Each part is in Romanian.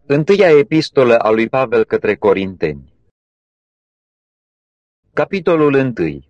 Întâia epistolă a lui Pavel către Corinteni. Capitolul 1.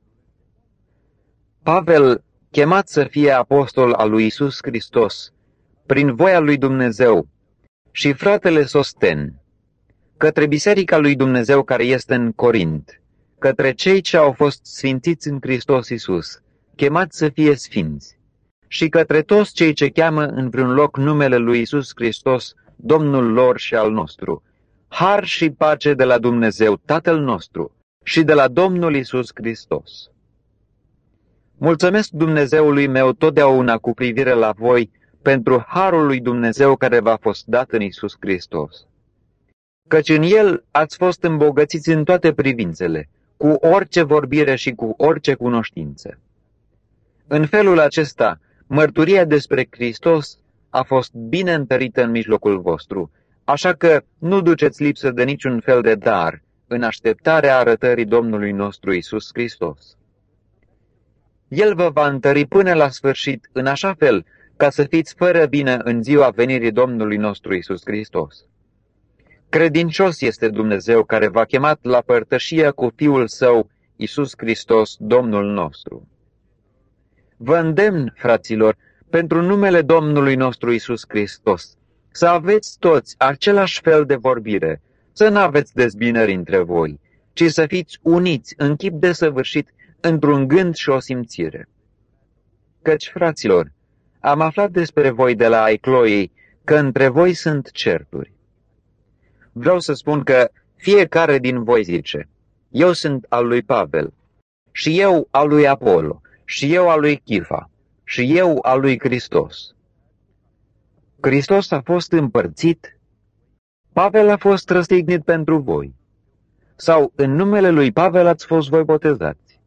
Pavel, chemat să fie apostol al lui Iisus Hristos, prin voia lui Dumnezeu, și fratele Sosten, către biserica lui Dumnezeu care este în Corint, către cei ce au fost sfințiți în Hristos Iisus, chemați să fie sfinți, și către toți cei ce cheamă în vreun loc numele lui Iisus Hristos, Domnul lor și al nostru, har și pace de la Dumnezeu, Tatăl nostru, și de la Domnul Iisus Hristos. Mulțumesc Dumnezeului meu totdeauna cu privire la voi pentru harul lui Dumnezeu care v-a fost dat în Iisus Hristos. Căci în El ați fost îmbogățiți în toate privințele, cu orice vorbire și cu orice cunoștință. În felul acesta, mărturia despre Hristos a fost bine întărită în mijlocul vostru, așa că nu duceți lipsă de niciun fel de dar în așteptarea arătării Domnului nostru Iisus Hristos. El vă va întări până la sfârșit, în așa fel ca să fiți fără vină în ziua venirii Domnului nostru Iisus Hristos. Credincios este Dumnezeu care v-a chemat la părtășia cu Fiul Său, Iisus Hristos, Domnul nostru. Vă îndemn, fraților, pentru numele Domnului nostru Iisus Hristos, să aveți toți același fel de vorbire, să nu aveți dezbinări între voi, ci să fiți uniți în chip desăvârșit într-un gând și o simțire. Căci, fraților, am aflat despre voi de la ai Chloei că între voi sunt certuri. Vreau să spun că fiecare din voi zice, eu sunt al lui Pavel, și eu al lui Apollo, și eu al lui Chifa, și eu al lui Hristos. Hristos a fost împărțit? Pavel a fost răstignit pentru voi? Sau în numele lui Pavel ați fost voi botezați?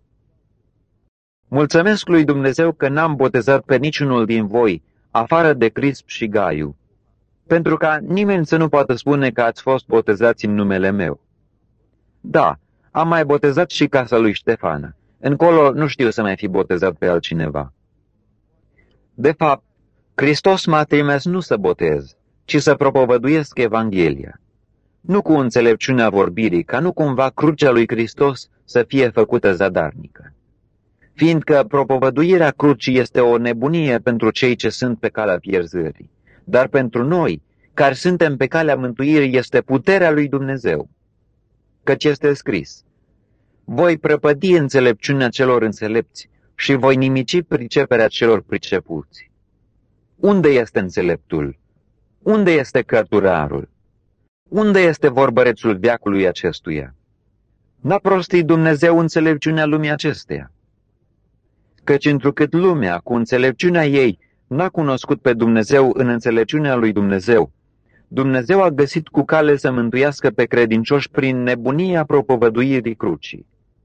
Mulțumesc lui Dumnezeu că n-am botezat pe niciunul din voi, afară de Crisp și Gaiu, pentru ca nimeni să nu poată spune că ați fost botezați în numele meu. Da, am mai botezat și casa lui Ștefana. Încolo nu știu să mai fi botezat pe altcineva. De fapt, Hristos m-a trimis nu să botez, ci să propovăduiesc Evanghelia. Nu cu înțelepciunea vorbirii, ca nu cumva crucea lui Hristos să fie făcută zadarnică. Fiindcă propovăduirea crucii este o nebunie pentru cei ce sunt pe calea pierzării, dar pentru noi, care suntem pe calea mântuirii, este puterea lui Dumnezeu. Căci este scris, voi prăpădi înțelepciunea celor înțelepți și voi nimici priceperea celor pricepuți. Unde este înțeleptul? Unde este cărturarul? Unde este vorbărețul veacului acestuia? N-a prostit Dumnezeu înțelepciunea lumii acesteia? Căci întrucât lumea, cu înțelepciunea ei, n-a cunoscut pe Dumnezeu în înțelepciunea lui Dumnezeu, Dumnezeu a găsit cu cale să mântuiască pe credincioși prin nebunia propovăduirii crucii.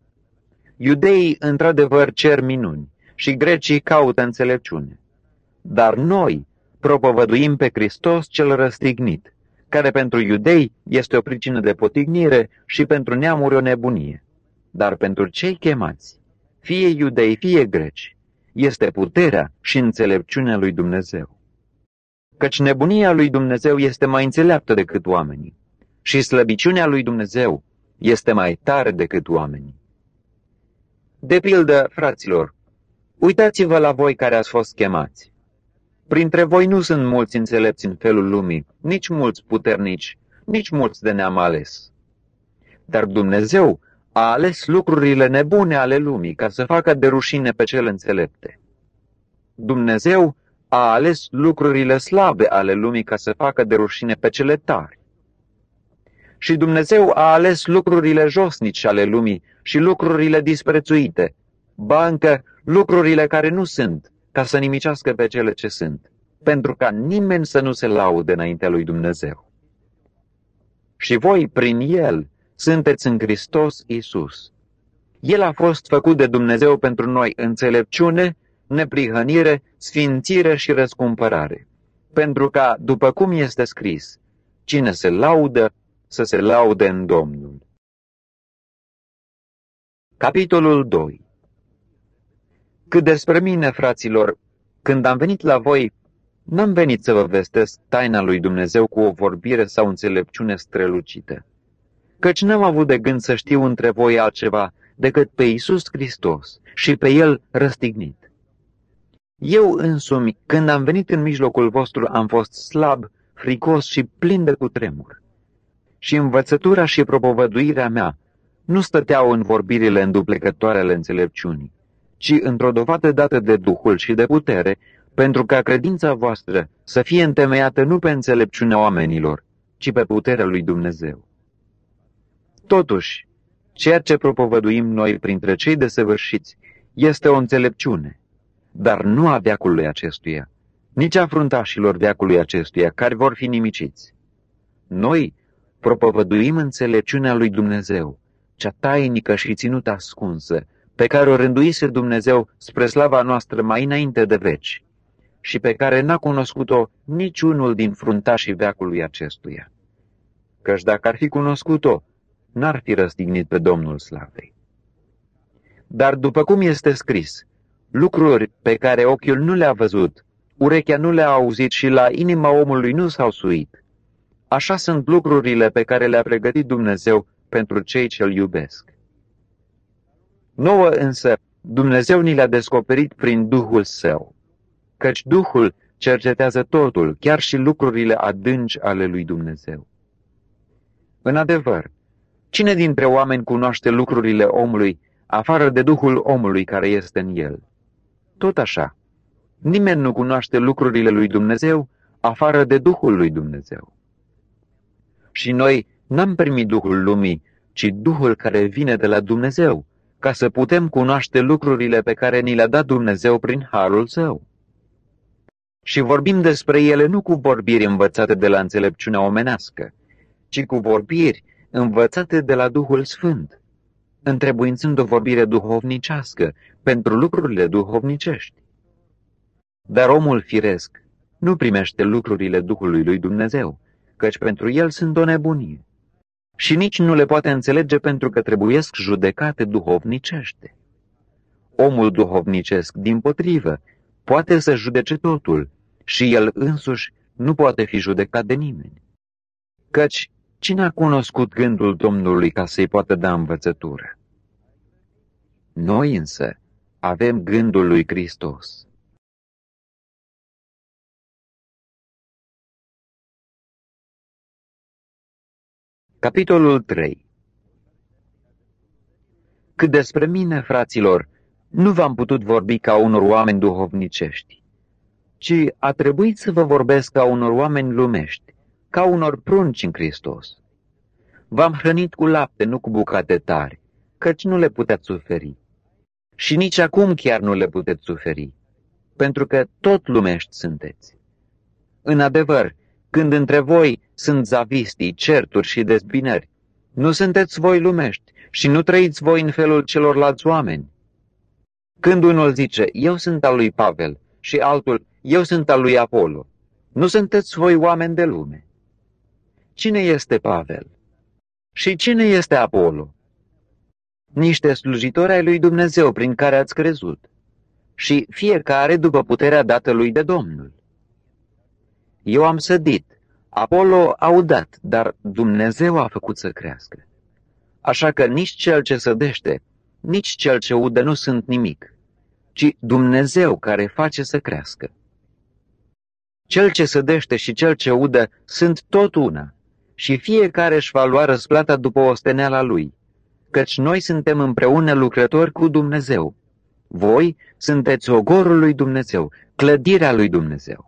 Iudeii într-adevăr cer minuni și grecii caută înțelepciune. Dar noi propovăduim pe Hristos cel răstignit, care pentru iudei este o pricină de potignire și pentru neamuri o nebunie. Dar pentru cei chemați, fie iudei, fie greci, este puterea și înțelepciunea lui Dumnezeu. Căci nebunia lui Dumnezeu este mai înțeleaptă decât oamenii și slăbiciunea lui Dumnezeu este mai tare decât oamenii. De pildă, fraților, uitați-vă la voi care ați fost chemați. Printre voi nu sunt mulți înțelepți în felul lumii, nici mulți puternici, nici mulți de neam ales. Dar Dumnezeu a ales lucrurile nebune ale lumii ca să facă de rușine pe cele înțelepte. Dumnezeu a ales lucrurile slabe ale lumii ca să facă de rușine pe cele tari. Și Dumnezeu a ales lucrurile josnice ale lumii și lucrurile disprețuite, ba încă lucrurile care nu sunt, ca să nimicească pe cele ce sunt, pentru ca nimeni să nu se laude înaintea lui Dumnezeu. Și voi, prin El, sunteți în Hristos Iisus. El a fost făcut de Dumnezeu pentru noi înțelepciune, neprihănire, sfințire și răscumpărare, pentru ca, după cum este scris, cine se laudă, să se laude în Domnul. Capitolul 2. Cât despre mine, fraților, când am venit la voi, N-am venit să vă vestesc taina lui Dumnezeu cu o vorbire sau înțelepciune strălucită, căci n-am avut de gând să știu între voi altceva decât pe Iisus Hristos și pe El răstignit. Eu însumi, când am venit în mijlocul vostru, am fost slab, fricos și plin de cutremur. Și învățătura și propovăduirea mea nu stăteau în vorbirile înduplecătoare ale înțelepciunii, ci într-o dovadă dată de Duhul și de putere, pentru ca credința voastră să fie întemeiată nu pe înțelepciunea oamenilor, ci pe puterea lui Dumnezeu. Totuși, ceea ce propovăduim noi printre cei desăvârșiți este o înțelepciune, dar nu a veacului acestuia, nici a fruntașilor veacului acestuia, care vor fi nimiciți. Noi propovăduim înțelepciunea lui Dumnezeu, cea tainică și ținută ascunsă, pe care o rânduise Dumnezeu spre slava noastră mai înainte de veci și pe care n-a cunoscut-o niciunul din fruntașii veacului acestuia. Căci dacă ar fi cunoscut-o, n-ar fi răstignit pe Domnul Slavei. Dar după cum este scris, lucruri pe care ochiul nu le-a văzut, urechea nu le-a auzit și la inima omului nu s-au suit, așa sunt lucrurile pe care le-a pregătit Dumnezeu pentru cei ce-L iubesc. Nouă însă, Dumnezeu ni le-a descoperit prin Duhul Său, căci Duhul cercetează totul, chiar și lucrurile adânci ale lui Dumnezeu. În adevăr, cine dintre oameni cunoaște lucrurile omului, afară de Duhul omului care este în el? Tot așa, nimeni nu cunoaște lucrurile lui Dumnezeu, afară de Duhul lui Dumnezeu. Și noi n-am primit Duhul lumii, ci Duhul care vine de la Dumnezeu, ca să putem cunoaște lucrurile pe care ni le-a dat Dumnezeu prin harul Său. Și vorbim despre ele nu cu vorbiri învățate de la înțelepciunea omenească, ci cu vorbiri învățate de la Duhul Sfânt, întrebuințând o vorbire duhovnicească pentru lucrurile duhovnicești. Dar omul firesc nu primește lucrurile Duhului lui Dumnezeu, căci pentru el sunt o nebunie, și nici nu le poate înțelege pentru că trebuiesc judecate duhovnicește. Omul duhovnicesc, dimpotrivă, poate să judece totul și el însuși nu poate fi judecat de nimeni. Căci cine a cunoscut gândul Domnului ca să-i poată da învățătură? Noi însă avem gândul lui Hristos. Capitolul 3. Cât despre mine, fraților, nu v-am putut vorbi ca unor oameni duhovnicești, ci a trebuit să vă vorbesc ca unor oameni lumești, ca unor prunci în Hristos. V-am hrănit cu lapte, nu cu bucate tari, căci nu le puteți suferi. Și nici acum chiar nu le puteți suferi, pentru că tot lumești sunteți. În adevăr, când între voi sunt zavistii, certuri și dezbinări, nu sunteți voi lumești și nu trăiți voi în felul celorlalți oameni. Când unul zice, eu sunt al lui Pavel, și altul, eu sunt al lui Apollo, nu sunteți voi oameni de lume. Cine este Pavel? Și cine este Apollo? Niște slujitori ai lui Dumnezeu prin care ați crezut, și fiecare după puterea dată lui de Domnul. Eu am sădit, Apollo a udat, dar Dumnezeu a făcut să crească. Așa că nici cel ce sădește, nici cel ce udă nu sunt nimic, ci Dumnezeu care face să crească. Cel ce sădește și cel ce udă sunt tot una, și fiecare își va lua răsplata după osteneala lui, căci noi suntem împreună lucrători cu Dumnezeu. Voi sunteți ogorul lui Dumnezeu, clădirea lui Dumnezeu.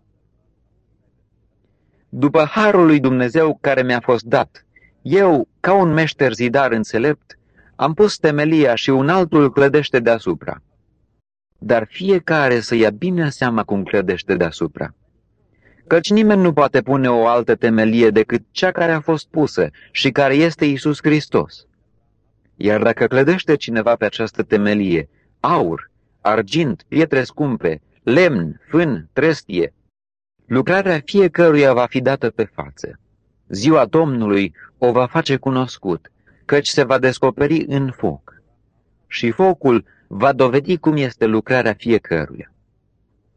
După harul lui Dumnezeu care mi-a fost dat, eu, ca un meșter zidar înțelept, am pus temelia și un altul clădește deasupra. Dar fiecare să ia bine seama cum clădește deasupra. Căci nimeni nu poate pune o altă temelie decât cea care a fost pusă și care este Iisus Hristos. Iar dacă clădește cineva pe această temelie, aur, argint, pietre scumpe, lemn, fân, trestie, lucrarea fiecăruia va fi dată pe față. Ziua Domnului o va face cunoscut, căci se va descoperi în foc. Și focul va dovedi cum este lucrarea fiecăruia.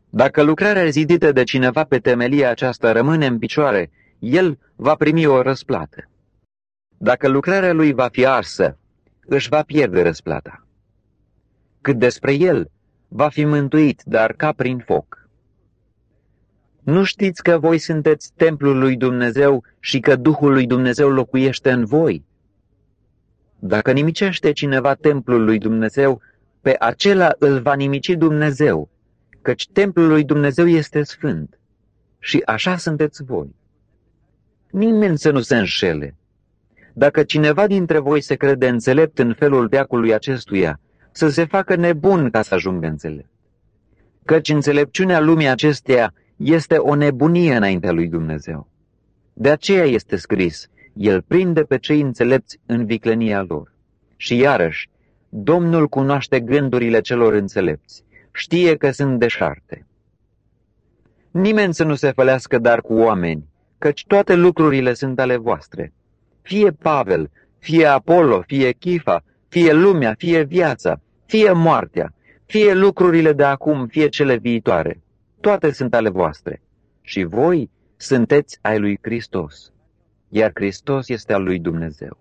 Dacă lucrarea zidită de cineva pe temelia aceasta rămâne în picioare, el va primi o răsplată. Dacă lucrarea lui va fi arsă, își va pierde răsplata. Cât despre el, va fi mântuit, dar ca prin foc. Nu știți că voi sunteți templul lui Dumnezeu și că Duhul lui Dumnezeu locuiește în voi? Dacă nimicește cineva templul lui Dumnezeu, pe acela îl va nimici Dumnezeu, căci templul lui Dumnezeu este sfânt. Și așa sunteți voi. Nimeni să nu se înșele. Dacă cineva dintre voi se crede înțelept în felul veacului acestuia, să se facă nebun ca să ajungă înțelept. Căci înțelepciunea lumii acesteia este o nebunie înaintea lui Dumnezeu. De aceea este scris, el prinde pe cei înțelepți în viclenia lor. Și iarăși, Domnul cunoaște gândurile celor înțelepți, știe că sunt deșarte. Nimeni să nu se fălească dar cu oameni, căci toate lucrurile sunt ale voastre. Fie Pavel, fie Apollo, fie Chifa, fie lumea, fie viața, fie moartea, fie lucrurile de acum, fie cele viitoare. Toate sunt ale voastre. Și voi sunteți ai lui Hristos, iar Hristos este al lui Dumnezeu.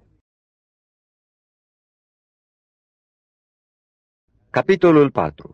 Capitolul 4.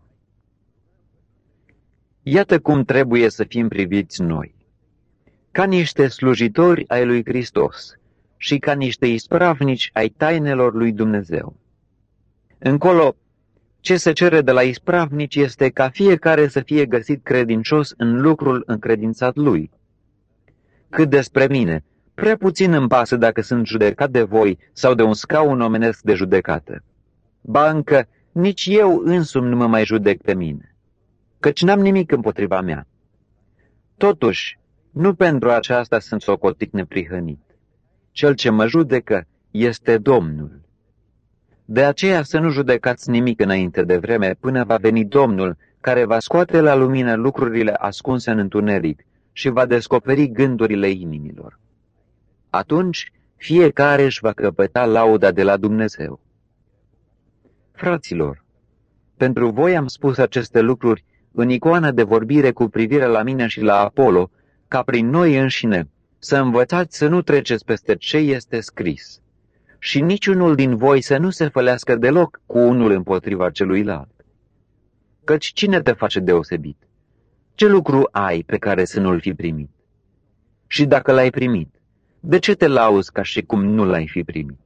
Iată cum trebuie să fim priviți noi. Ca niște slujitori ai lui Hristos și ca niște ispravnici ai tainelor lui Dumnezeu. Încolo, ce se cere de la ispravnici este ca fiecare să fie găsit credincios în lucrul încredințat lui. Cât despre mine, prea puțin îmi pasă dacă sunt judecat de voi sau de un scaun omenesc de judecată. Ba încă, nici eu însumi nu mă mai judec pe mine, căci n-am nimic împotriva mea. Totuși, nu pentru aceasta sunt socotit neprihănit. Cel ce mă judecă este Domnul. De aceea să nu judecați nimic înainte de vreme, până va veni Domnul, care va scoate la lumină lucrurile ascunse în întuneric și va descoperi gândurile inimilor. Atunci, fiecare își va căpăta lauda de la Dumnezeu. Fraților, pentru voi am spus aceste lucruri în icoană de vorbire cu privire la mine și la Apollo, ca prin noi înșine să învățați să nu treceți peste ce este scris. Și niciunul din voi să nu se fălească deloc cu unul împotriva celuilalt. Căci cine te face deosebit? Ce lucru ai pe care să nu-l fi primit? Și dacă l-ai primit, de ce te lauzi ca și cum nu l-ai fi primit?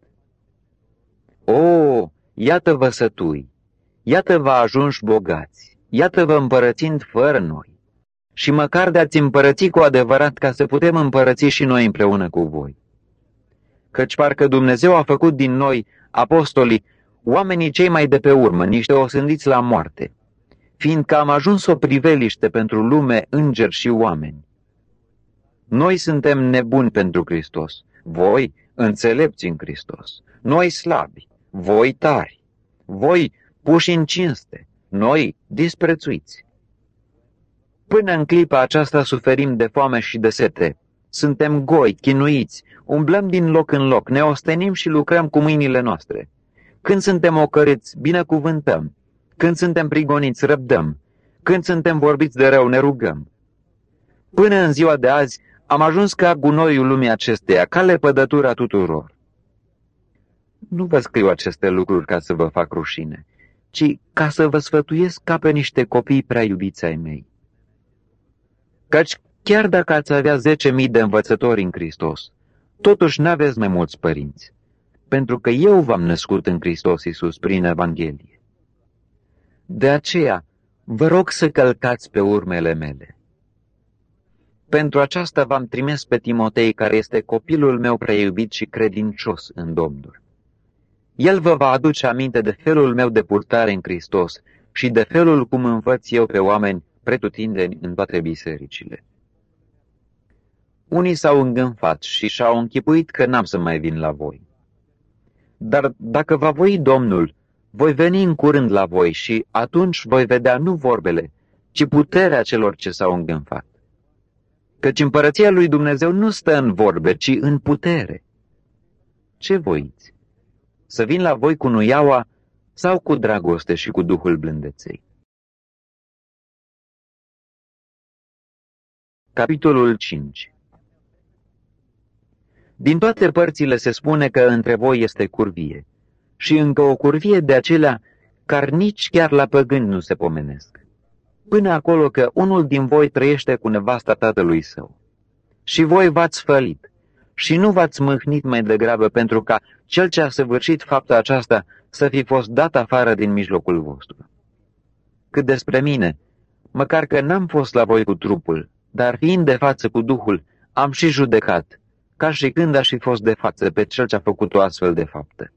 O, iată-vă sătui, iată-vă ajunși bogați, iată-vă împărățind fără noi. Și măcar de-ați împărăți cu adevărat ca să putem împărăți și noi împreună cu voi. Căci parcă Dumnezeu a făcut din noi, apostolii, oamenii cei mai de pe urmă, niște osândiți la moarte, fiindcă am ajuns o priveliște pentru lume, îngeri și oameni. Noi suntem nebuni pentru Hristos, voi înțelepți în Hristos, noi slabi, voi tari, voi puși în cinste, noi disprețuiți. Până în clipa aceasta suferim de foame și de sete, suntem goi, chinuiți, umblăm din loc în loc, ne ostenim și lucrăm cu mâinile noastre. Când suntem ocărâți, binecuvântăm. Când suntem prigoniți, răbdăm. Când suntem vorbiți de rău, ne rugăm. Până în ziua de azi am ajuns ca gunoiul lumii acesteia, ca lepădătura tuturor. Nu vă scriu aceste lucruri ca să vă fac rușine, ci ca să vă sfătuiesc ca pe niște copii prea iubiți ai mei. Căci chiar dacă ați avea 10.000 de învățători în Hristos, totuși n-aveți mai mulți părinți, pentru că eu v-am născut în Hristos Iisus prin Evanghelie. De aceea, vă rog să călcați pe urmele mele. Pentru aceasta v-am trimis pe Timotei, care este copilul meu prea iubit și credincios în Domnul. El vă va aduce aminte de felul meu de purtare în Hristos și de felul cum învăț eu pe oameni pretutindeni în toate bisericile. Unii s-au îngânfat și și-au închipuit că n-am să mai vin la voi. Dar dacă va voi Domnul, voi veni în curând la voi și atunci voi vedea nu vorbele, ci puterea celor ce s-au îngânfat. Căci împărăția lui Dumnezeu nu stă în vorbe, ci în putere. Ce voiți? Să vin la voi cu nuiaua sau cu dragoste și cu duhul blândeței? Capitolul 5. Din toate părțile se spune că între voi este curvie, și încă o curvie de acelea care nici chiar la păgâni nu se pomenesc, până acolo că unul din voi trăiește cu nevasta tatălui său. Și voi v-ați fălit și nu v-ați mâhnit mai degrabă pentru ca cel ce a săvârșit fapta aceasta să fi fost dat afară din mijlocul vostru. Cât despre mine, măcar că n-am fost la voi cu trupul, dar fiind de față cu Duhul, am și judecat, ca și când aș fi fost de față pe cel ce a făcut o astfel de faptă.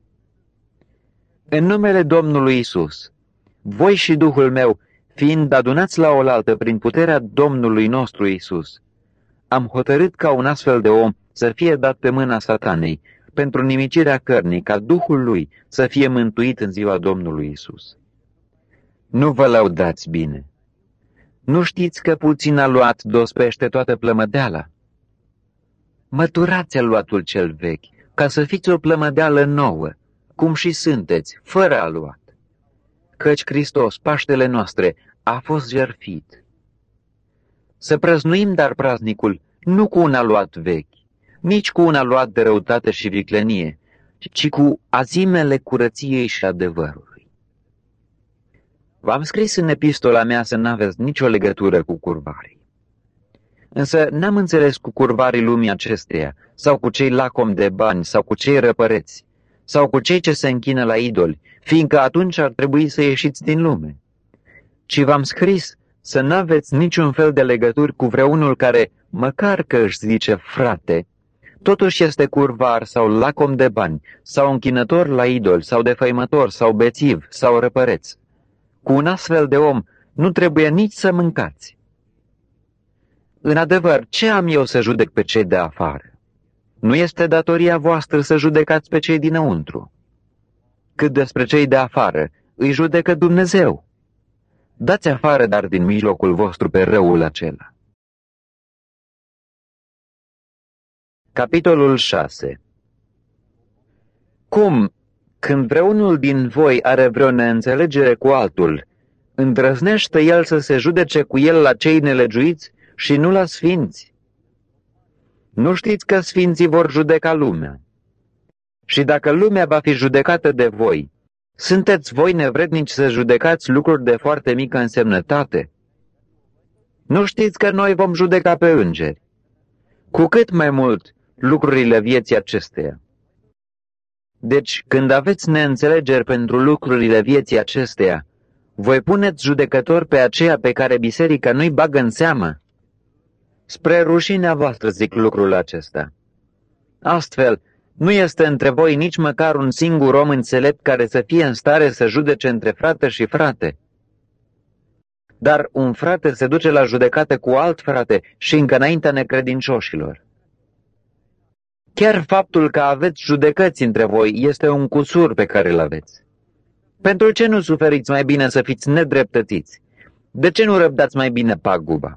În numele Domnului Isus, voi și Duhul meu, fiind adunați la oaltă prin puterea Domnului nostru Isus, am hotărât ca un astfel de om să fie dat pe mâna Satanei, pentru nimicirea cărnii, ca Duhul lui să fie mântuit în ziua Domnului Isus. Nu vă lăudați bine. Nu știți că puțin aluat dospește toată plămădeala? Măturați aluatul cel vechi, ca să fiți o plămădeală nouă, cum și sunteți, fără aluat. Căci Hristos, Paștele noastre, a fost jertfit. Să prăznuim dar praznicul nu cu un aluat vechi, nici cu un aluat de răutate și viclenie, ci cu azimele curăției și adevărului. V-am scris în epistola mea să n-aveți nicio legătură cu curvarii. Însă n-am înțeles cu curvarii lumii acesteia, sau cu cei lacomi de bani, sau cu cei răpăreți, sau cu cei ce se închină la idoli, fiindcă atunci ar trebui să ieșiți din lume. Ci v-am scris să n-aveți niciun fel de legături cu vreunul care, măcar că își zice frate, totuși este curvar sau lacom de bani, sau închinător la idol, sau defăimător, sau bețiv, sau răpăreț. Cu un astfel de om nu trebuie nici să mâncați. În adevăr, ce am eu să judec pe cei de afară? Nu este datoria voastră să judecați pe cei dinăuntru. Cât despre cei de afară, îi judecă Dumnezeu. Dați afară dar din mijlocul vostru pe răul acela. Capitolul 6. Cum, când vreunul din voi are vreo neînțelegere cu altul, îndrăznește el să se judece cu el la cei nelegiuiți și nu la sfinți? Nu știți că sfinții vor judeca lumea? Și dacă lumea va fi judecată de voi, sunteți voi nevrednici să judecați lucruri de foarte mică însemnătate? Nu știți că noi vom judeca pe îngeri? Cu cât mai mult lucrurile vieții acesteia. Deci, când aveți neînțelegeri pentru lucrurile vieții acesteia, voi puneți judecători pe aceea pe care biserica nu-i bagă în seamă? Spre rușinea voastră zic lucrul acesta. Astfel, nu este între voi nici măcar un singur om înțelept care să fie în stare să judece între frate și frate. Dar un frate se duce la judecată cu alt frate și încă înaintea necredincioșilor. Chiar faptul că aveți judecăți între voi este un cusur pe care îl aveți. Pentru ce nu suferiți mai bine să fiți nedreptățiți? De ce nu răbdați mai bine paguba?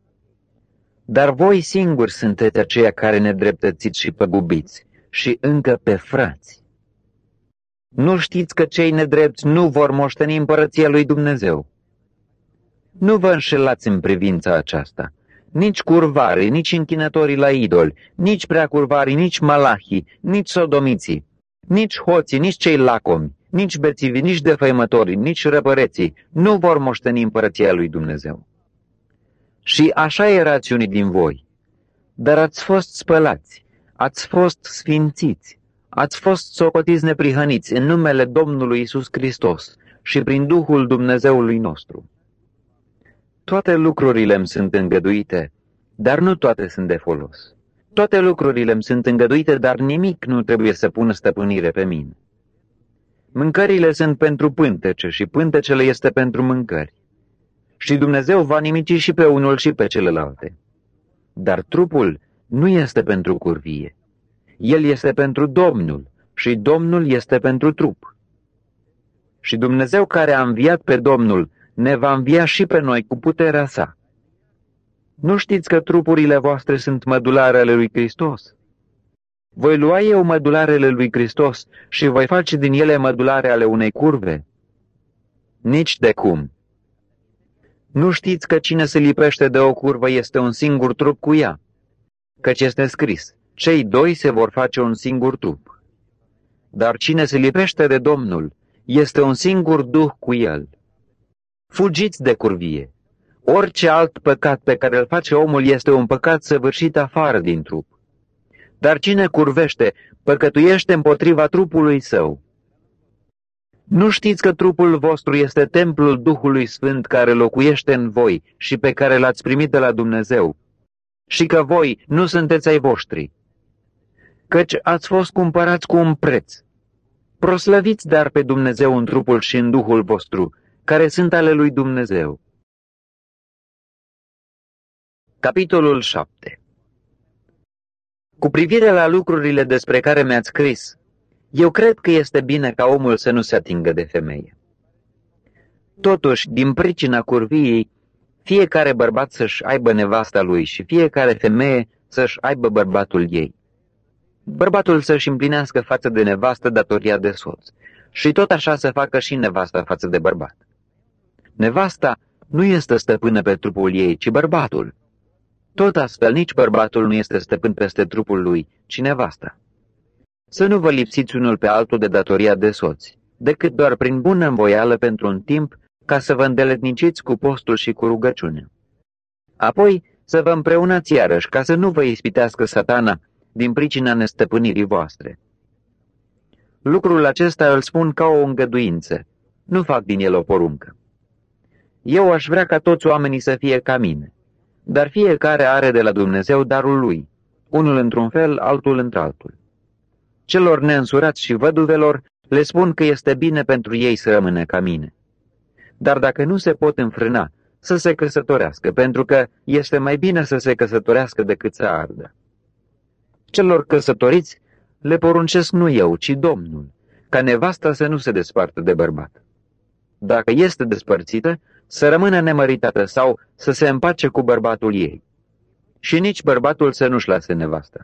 Dar voi singuri sunteți aceia care nedreptățiți și păgubiți, și încă pe frați. Nu știți că cei nedrepți nu vor moșteni împărăția lui Dumnezeu? Nu vă înșelați în privința aceasta. Nici curvarii, nici închinătorii la idoli, nici preacurvarii, nici malahii, nici sodomiții, nici hoții, nici cei lacomi, nici bețivii, nici defăimătorii, nici răpăreții nu vor moșteni împărăția lui Dumnezeu. Și așa erați unii din voi, dar ați fost spălați, ați fost sfințiți, ați fost socotiți neprihăniți în numele Domnului Isus Hristos și prin Duhul Dumnezeului nostru. Toate lucrurile îmi sunt îngăduite, dar nu toate sunt de folos. Toate lucrurile îmi sunt îngăduite, dar nimic nu trebuie să pună stăpânire pe mine. Mâncările sunt pentru pântece și pântecele este pentru mâncări. Și Dumnezeu va nimici și pe unul și pe celelalte. Dar trupul nu este pentru curvie. El este pentru Domnul și Domnul este pentru trup. Și Dumnezeu care a înviat pe Domnul ne va învia și pe noi cu puterea sa. Nu știți că trupurile voastre sunt mădularele lui Hristos? Voi lua eu mădularele lui Hristos și voi face din ele mădulare ale unei curve? Nici de cum. Nu știți că cine se lipește de o curvă este un singur trup cu ea? Căci este scris, cei doi se vor face un singur trup. Dar cine se lipește de Domnul este un singur duh cu el. Fugiți de curvie. Orice alt păcat pe care îl face omul este un păcat săvârșit afară din trup. Dar cine curvește, păcătuiește împotriva trupului său. Nu știți că trupul vostru este templul Duhului Sfânt care locuiește în voi și pe care l-ați primit de la Dumnezeu, și că voi nu sunteți ai voștri, căci ați fost cumpărați cu un preț. Proslăviți dar pe Dumnezeu în trupul și în Duhul vostru, care sunt ale lui Dumnezeu. Capitolul 7. Cu privire la lucrurile despre care mi-ați scris, eu cred că este bine ca omul să nu se atingă de femeie. Totuși, din pricina curviei, fiecare bărbat să-și aibă nevasta lui și fiecare femeie să-și aibă bărbatul ei. Bărbatul să-și împlinească față de nevastă datoria de soț și tot așa să facă și nevasta față de bărbat. Nevasta nu este stăpână pe trupul ei, ci bărbatul. Tot astfel, nici bărbatul nu este stăpân peste trupul lui, ci nevasta. Să nu vă lipsiți unul pe altul de datoria de soți, decât doar prin bună învoială pentru un timp, ca să vă îndeletniciți cu postul și cu rugăciunea. Apoi să vă împreunați iarăși, ca să nu vă ispitească Satana din pricina nestăpânirii voastre. Lucrul acesta îl spun ca o îngăduință, nu fac din el o poruncă. Eu aș vrea ca toți oamenii să fie ca mine, dar fiecare are de la Dumnezeu darul lui, unul într-un fel, altul într-altul. Celor neînsurați și văduvelor le spun că este bine pentru ei să rămână ca mine. Dar dacă nu se pot înfrâna, să se căsătorească, pentru că este mai bine să se căsătorească decât să ardă. Celor căsătoriți le poruncesc nu eu, ci Domnul, ca nevasta să nu se despartă de bărbat. Dacă este despărțită, să rămână nemăritată sau să se împace cu bărbatul ei. Și nici bărbatul să nu-și lase nevasta.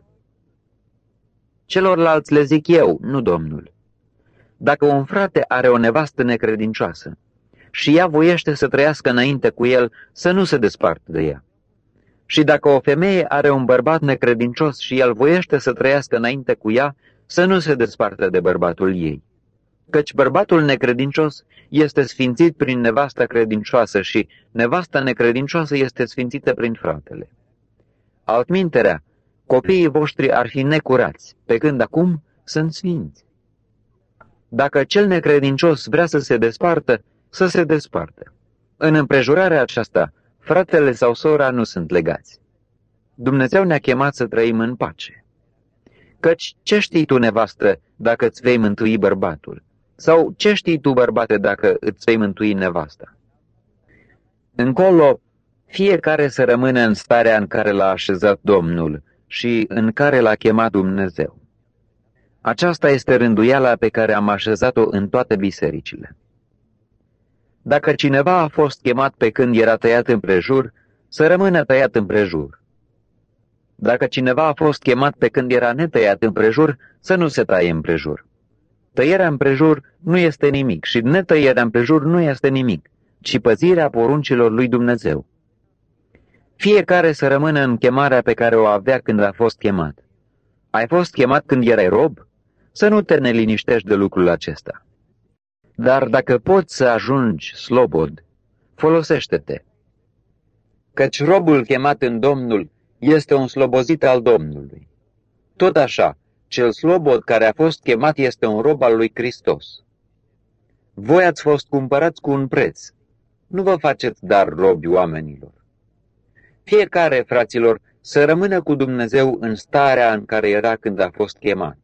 Celorlalți le zic eu, nu Domnul. Dacă un frate are o nevastă necredincioasă și ea voiește să trăiască înainte cu el, să nu se despartă de ea. Și dacă o femeie are un bărbat necredincios și el voiește să trăiască înainte cu ea, să nu se despartă de bărbatul ei. Căci bărbatul necredincios este sfințit prin nevasta credincioasă și nevasta necredincioasă este sfințită prin fratele. Altminterea, copiii voștri ar fi necurați, pe când acum sunt sfinți. Dacă cel necredincios vrea să se despartă, să se despartă. În împrejurarea aceasta, fratele sau sora nu sunt legați. Dumnezeu ne-a chemat să trăim în pace. Căci ce știi tu, nevastă, dacă îți vei mântui bărbatul? Sau ce știi tu, bărbate, dacă îți vei mântui nevasta? Încolo, fiecare să rămână în starea în care l-a așezat Domnul și în care l-a chemat Dumnezeu. Aceasta este rânduiala pe care am așezat-o în toate bisericile. Dacă cineva a fost chemat pe când era tăiat împrejur, să rămână tăiat împrejur. Dacă cineva a fost chemat pe când era netăiat împrejur, să nu se taie împrejur. Tăierea împrejur nu este nimic și netăierea împrejur nu este nimic, ci păzirea poruncilor lui Dumnezeu. Fiecare să rămână în chemarea pe care o avea când a fost chemat. Ai fost chemat când erai rob? Să nu te neliniștești de lucrul acesta. Dar dacă poți să ajungi slobod, folosește-te. Căci robul chemat în Domnul este un slobozit al Domnului. Tot așa, cel slobod care a fost chemat este un rob al lui Hristos. Voi ați fost cumpărați cu un preț. Nu vă faceți dar robi oamenilor. Fiecare, fraților, să rămână cu Dumnezeu în starea în care era când a fost chemat.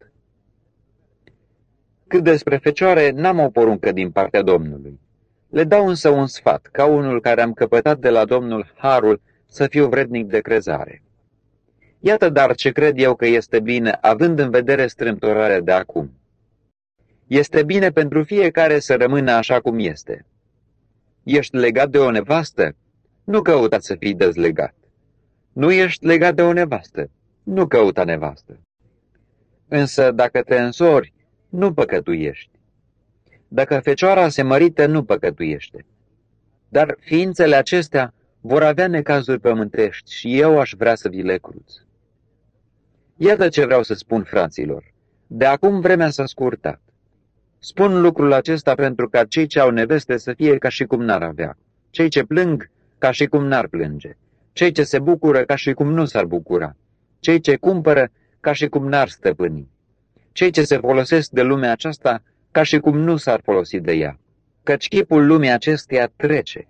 Cât despre fecioare, n-am o poruncă din partea Domnului. Le dau însă un sfat, ca unul care am căpătat de la Domnul harul să fiu vrednic de crezare. Iată dar ce cred eu că este bine, având în vedere strâmtorarea de acum. Este bine pentru fiecare să rămână așa cum este. Ești legat de o nevastă? Nu căuta să fii dezlegat. Nu ești legat de o nevastă? Nu căuta nevastă. Însă dacă te însori, nu păcătuiești. Dacă fecioara se mărită, nu păcătuiește. Dar ființele acestea vor avea necazuri pământești și eu aș vrea să vi le cruț. Iată ce vreau să spun, fraților. De acum vremea s-a scurtat. Spun lucrul acesta pentru ca cei ce au neveste să fie ca și cum n-ar avea, cei ce plâng ca și cum n-ar plânge, cei ce se bucură ca și cum nu s-ar bucura, cei ce cumpără ca și cum n-ar stăpâni, cei ce se folosesc de lumea aceasta ca și cum nu s-ar folosi de ea, căci chipul lumii acesteia trece.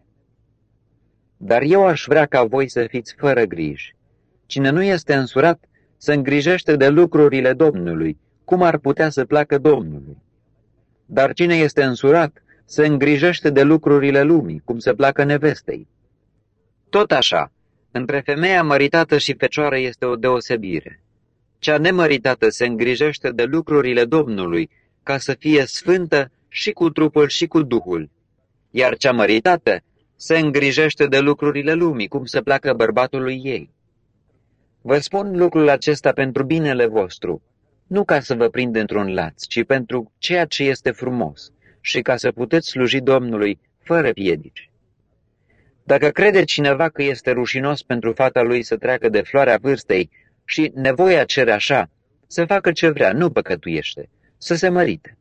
Dar eu aș vrea ca voi să fiți fără griji. Cine nu este însurat, se îngrijește de lucrurile Domnului, cum ar putea să placă Domnului. Dar cine este însurat, se îngrijește de lucrurile lumii, cum se placă nevestei. Tot așa, între femeia măritată și fecioară este o deosebire. Cea nemăritată se îngrijește de lucrurile Domnului, ca să fie sfântă și cu trupul și cu duhul, iar cea măritată se îngrijește de lucrurile lumii, cum se placă bărbatului ei. Vă spun lucrul acesta pentru binele vostru, nu ca să vă prind într-un laț, ci pentru ceea ce este frumos și ca să puteți sluji Domnului fără piedici. Dacă crede cineva că este rușinos pentru fata lui să treacă de floarea vârstei și nevoia cere așa, să facă ce vrea, nu păcătuiește, să se mărite.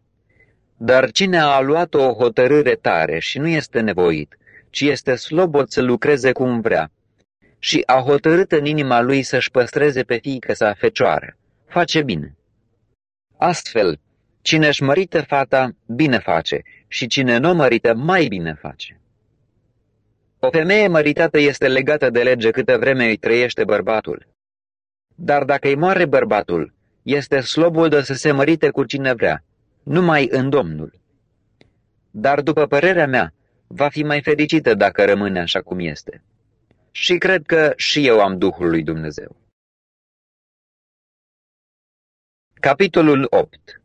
Dar cine a luat o hotărâre tare și nu este nevoit, ci este slobod să lucreze cum vrea, și a hotărât în inima lui să-și păstreze pe fiică sa fecioară, face bine. Astfel, cine își mărită fata, bine face, și cine nu mărită, mai bine face. O femeie măritată este legată de lege câtă vreme îi trăiește bărbatul. Dar dacă îi moare bărbatul, este slobodă să se mărite cu cine vrea, numai în Domnul. Dar după părerea mea, va fi mai fericită dacă rămâne așa cum este. Și cred că și eu am Duhul lui Dumnezeu. Capitolul 8.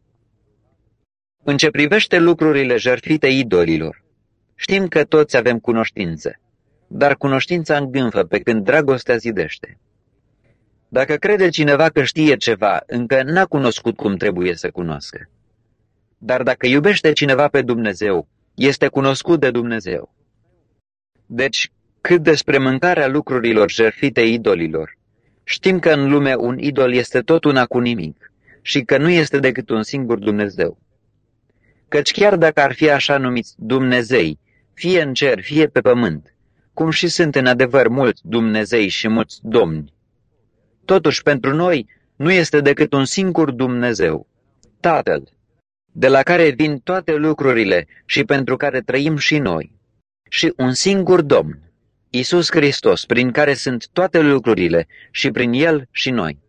În ce privește lucrurile jertfite idolilor, știm că toți avem cunoștință, dar cunoștința îngânfă pe când dragostea zidește. Dacă crede cineva că știe ceva, încă n-a cunoscut cum trebuie să cunoască. Dar dacă iubește cineva pe Dumnezeu, este cunoscut de Dumnezeu. Deci, cât despre mâncarea lucrurilor jertfite idolilor, știm că în lume un idol este tot una cu nimic și că nu este decât un singur Dumnezeu. Căci chiar dacă ar fi așa numiți Dumnezei, fie în cer, fie pe pământ, cum și sunt în adevăr mulți Dumnezei și mulți domni, totuși pentru noi nu este decât un singur Dumnezeu, Tatăl, de la care vin toate lucrurile și pentru care trăim și noi, și un singur Domn, Iisus Hristos, prin care sunt toate lucrurile și prin El și noi.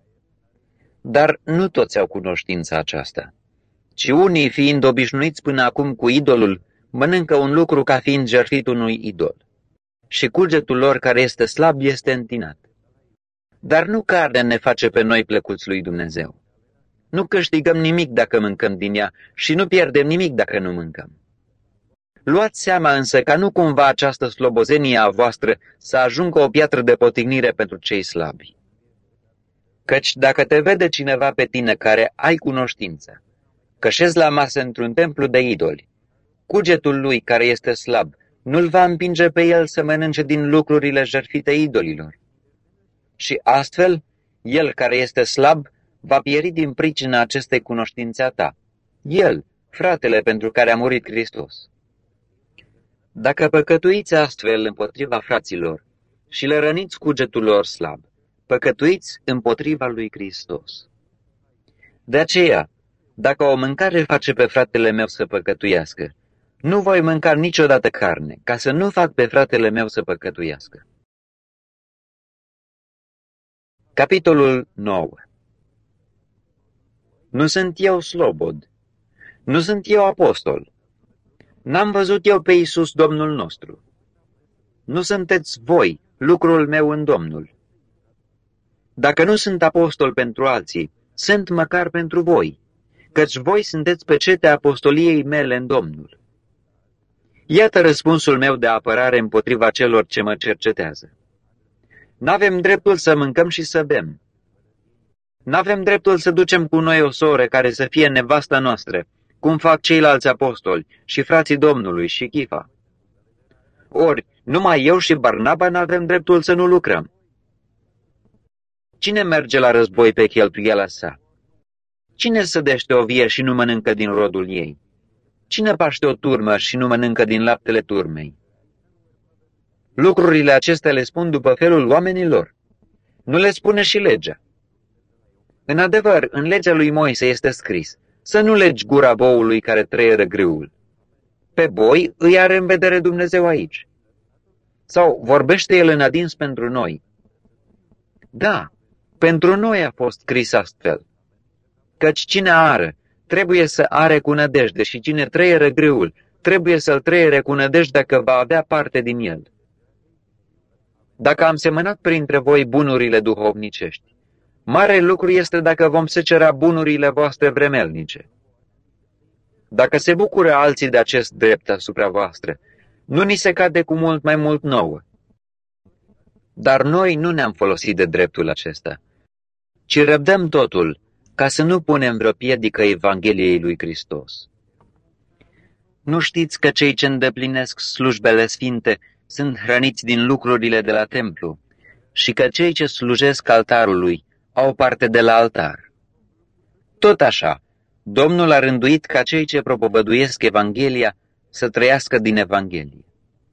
Dar nu toți au cunoștința aceasta, ci unii, fiind obișnuiți până acum cu idolul, mănâncă un lucru ca fiind jertfit unui idol, și cugetul lor care este slab este întinat. Dar nu carnea ne face pe noi plăcuți lui Dumnezeu. Nu câștigăm nimic dacă mâncăm din ea și nu pierdem nimic dacă nu mâncăm. Luați seama însă ca nu cumva această slobozenie a voastră să ajungă o piatră de potignire pentru cei slabi. Căci dacă te vede cineva pe tine care ai cunoștință, că șezi la masă într-un templu de idoli, cugetul lui care este slab nu-l va împinge pe el să mănânce din lucrurile jertfite idolilor. Și astfel, el care este slab va pieri din pricina acestei cunoștințe a ta. El, fratele pentru care a murit Hristos. Dacă păcătuiți astfel împotriva fraților și le răniți cugetul lor slab, păcătuiți împotriva lui Hristos. De aceea, dacă o mâncare face pe fratele meu să păcătuiască, nu voi mânca niciodată carne, ca să nu fac pe fratele meu să păcătuiască. Capitolul 9. Nu sunt eu slobod, nu sunt eu apostol, n-am văzut eu pe Iisus Domnul nostru. Nu sunteți voi lucrul meu în Domnul. Dacă nu sunt apostol pentru alții, sunt măcar pentru voi, căci voi sunteți pecetea apostoliei mele în Domnul. Iată răspunsul meu de apărare împotriva celor ce mă cercetează. N-avem dreptul să mâncăm și să bem. N-avem dreptul să ducem cu noi o soră care să fie nevasta noastră, cum fac ceilalți apostoli și frații Domnului și Chifa. Ori numai eu și Barnaba n-avem dreptul să nu lucrăm. Cine merge la război pe cheltuiala sa? Cine sădește o vie și nu mănâncă din rodul ei? Cine paște o turmă și nu mănâncă din laptele turmei? Lucrurile acestea le spun după felul oamenilor. Nu le spune și legea. În adevăr, în legea lui Moise este scris: să nu legi gura boului care trăieră grâul. Pe boi îi are în vedere Dumnezeu aici. Sau vorbește el în adins pentru noi? Da, pentru noi a fost scris astfel. Căci cine ară, trebuie să are cu nădejde, și cine trăieră grâul, trebuie să-l trăiere cu nădejde că va avea parte din el. Dacă am semănat printre voi bunurile duhovnicești, mare lucru este dacă vom secera bunurile voastre vremelnice. Dacă se bucură alții de acest drept asupra voastră, nu ni se cade cu mult mai mult nouă. Dar noi nu ne-am folosit de dreptul acesta, ci răbdăm totul, ca să nu punem vreo piedică Evangheliei lui Hristos. Nu știți că cei ce îndeplinesc slujbele sfinte sunt hrăniți din lucrurile de la templu și că cei ce slujesc altarului au parte de la altar? Tot așa, Domnul a rânduit ca cei ce propovăduiesc Evanghelia să trăiască din Evanghelie.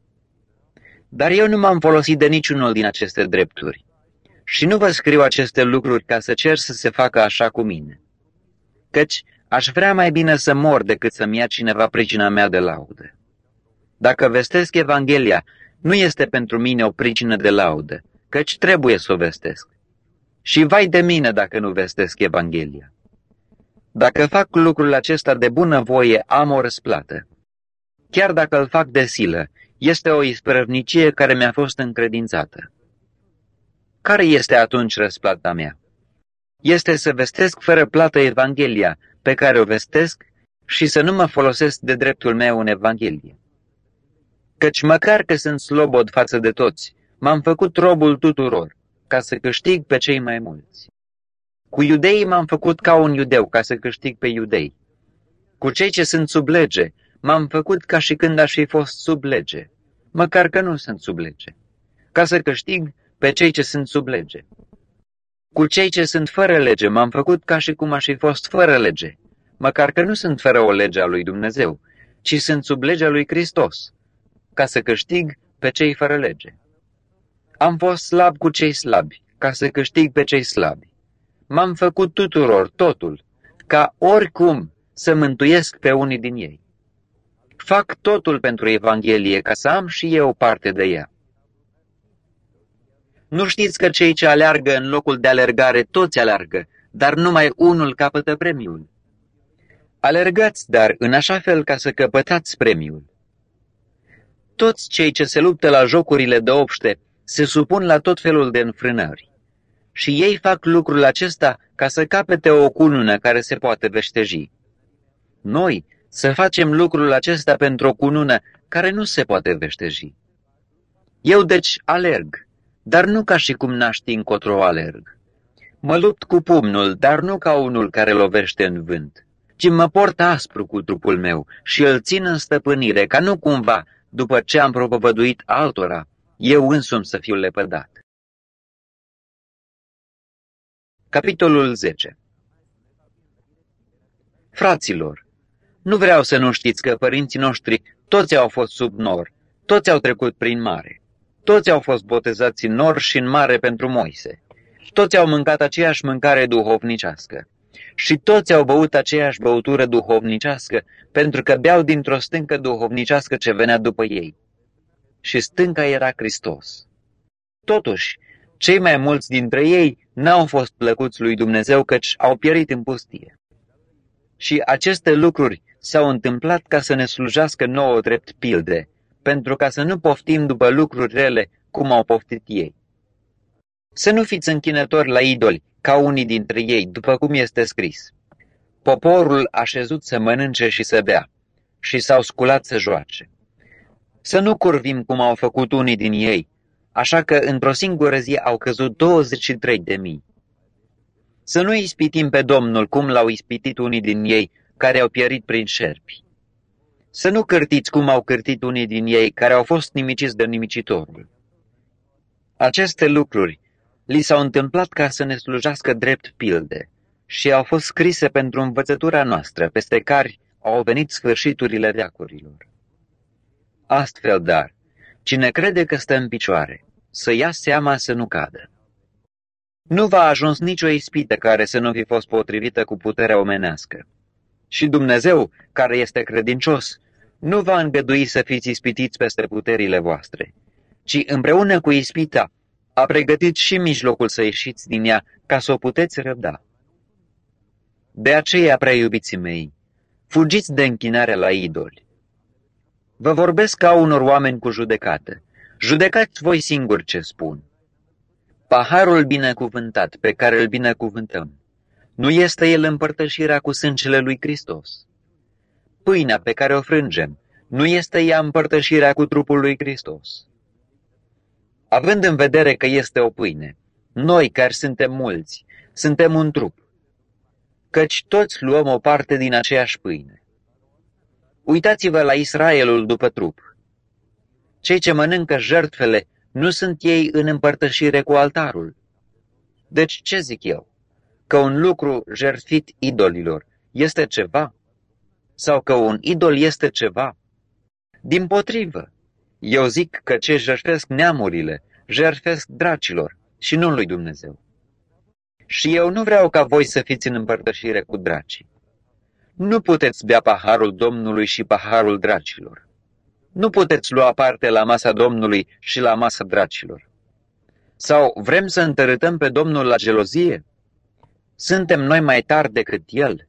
Dar eu nu m-am folosit de niciunul din aceste drepturi și nu vă scriu aceste lucruri ca să cer să se facă așa cu mine, căci aș vrea mai bine să mor decât să-mi ia cineva pricina mea de laudă. Dacă vestesc Evanghelia, nu este pentru mine o pricină de laudă, căci trebuie să o vestesc. Și vai de mine dacă nu vestesc Evanghelia. Dacă fac lucrul acesta de bunăvoie, am o răsplată. Chiar dacă îl fac de silă, este o isprăvnicie care mi-a fost încredințată. Care este atunci răsplata mea? Este să vestesc fără plată Evanghelia, pe care o vestesc, și să nu mă folosesc de dreptul meu în Evanghelie. Căci măcar că sunt slobod față de toți, m-am făcut robul tuturor, ca să câștig pe cei mai mulți. Cu iudeii m-am făcut ca un iudeu, ca să câștig pe iudei. Cu cei ce sunt sub lege, m-am făcut ca și când aș fi fost sub lege, măcar că nu sunt sub lege, ca să câștig pe cei ce sunt sub lege. Cu cei ce sunt fără lege, m-am făcut ca și cum aș fi fost fără lege, măcar că nu sunt fără o lege a lui Dumnezeu, ci sunt sub legea lui Hristos, ca să câștig pe cei fără lege. Am fost slab cu cei slabi, ca să câștig pe cei slabi. M-am făcut tuturor totul, ca oricum să mântuiesc pe unii din ei. Fac totul pentru Evanghelie, ca să am și eu parte de ea. Nu știți că cei ce aleargă în locul de alergare toți aleargă, dar numai unul capătă premiul? Alergați, dar în așa fel ca să căpătați premiul. Toți cei ce se luptă la jocurile de obște se supun la tot felul de înfrânări. Și ei fac lucrul acesta ca să capete o cunună care se poate veșteji. Noi să facem lucrul acesta pentru o cunună care nu se poate veșteji. Eu deci alerg, dar nu ca și cum n-aș ști încotro alerg. Mă lupt cu pumnul, dar nu ca unul care lovește în vânt, ci mă port aspru cu trupul meu și îl țin în stăpânire, ca nu cumva, după ce am propovăduit altora, eu însumi să fiu lepădat. Capitolul 10. Fraților, nu vreau să nu știți că părinții noștri toți au fost sub nor, toți au trecut prin mare, toți au fost botezați în nor și în mare pentru Moise, toți au mâncat aceeași mâncare duhovnicească și toți au băut aceeași băutură duhovnicească pentru că beau dintr-o stâncă duhovnicească ce venea după ei. Și stânca era Hristos. Totuși, cei mai mulți dintre ei n-au fost plăcuți lui Dumnezeu, căci au pierit în pustie. Și aceste lucruri s-au întâmplat ca să ne slujească nouă drept pilde, pentru ca să nu poftim după lucruri rele cum au poftit ei. Să nu fiți închinători la idoli, ca unii dintre ei, după cum este scris. Poporul a șezut să mănânce și să bea, și s-au sculat să joace. Să nu curvim cum au făcut unii din ei, așa că într-o singură zi au căzut 23.000. Să nu ispitim pe Domnul cum l-au ispitit unii din ei, care au pierit prin șerpi. Să nu cârtiți cum au cârtit unii din ei care au fost nimiciți de nimicitorul. Aceste lucruri li s-au întâmplat ca să ne slujească drept pilde și au fost scrise pentru învățătura noastră, peste care au venit sfârșiturile veacurilor. Astfel, dar, cine crede că stă în picioare, să ia seama să nu cadă. Nu v-a ajuns nicio ispită care să nu fi fost potrivită cu puterea omenească. Și Dumnezeu, care este credincios, nu va îngădui să fiți ispitiți peste puterile voastre, ci împreună cu ispita a pregătit și mijlocul să ieșiți din ea ca să o puteți răbda. De aceea, prea iubiții mei, fugiți de închinarea la idoli. Vă vorbesc ca unor oameni cu judecată. Judecați voi singuri ce spun. Paharul binecuvântat pe care îl binecuvântăm, nu este el împărtășirea cu sângele lui Hristos? Pâinea pe care o frângem, nu este ea împărtășirea cu trupul lui Hristos? Având în vedere că este o pâine, noi care suntem mulți, suntem un trup, căci toți luăm o parte din aceeași pâine. Uitați-vă la Israelul după trup. Cei ce mănâncă jertfele, nu sunt ei în împărtășire cu altarul? Deci ce zic eu? Că un lucru jertfit idolilor este ceva? Sau că un idol este ceva? Dimpotrivă, eu zic că ce jertfesc neamurile, jertfesc dracilor și nu lui Dumnezeu. Și eu nu vreau ca voi să fiți în împărtășire cu dracii. Nu puteți bea paharul Domnului și paharul dracilor. Nu puteți lua parte la masa Domnului și la masa dracilor. Sau vrem să întărâtăm pe Domnul la gelozie? Suntem noi mai tari decât El?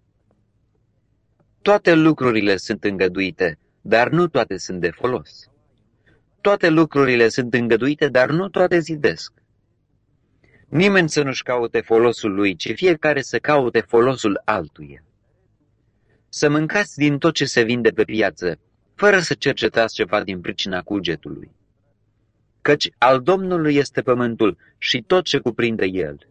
Toate lucrurile sunt îngăduite, dar nu toate sunt de folos. Toate lucrurile sunt îngăduite, dar nu toate zidesc. Nimeni să nu-și caute folosul lui, ci fiecare să caute folosul altuia. Să mâncați din tot ce se vinde pe piață, fără să cercetați ceva din pricina cugetului. Căci al Domnului este pământul și tot ce cuprinde el.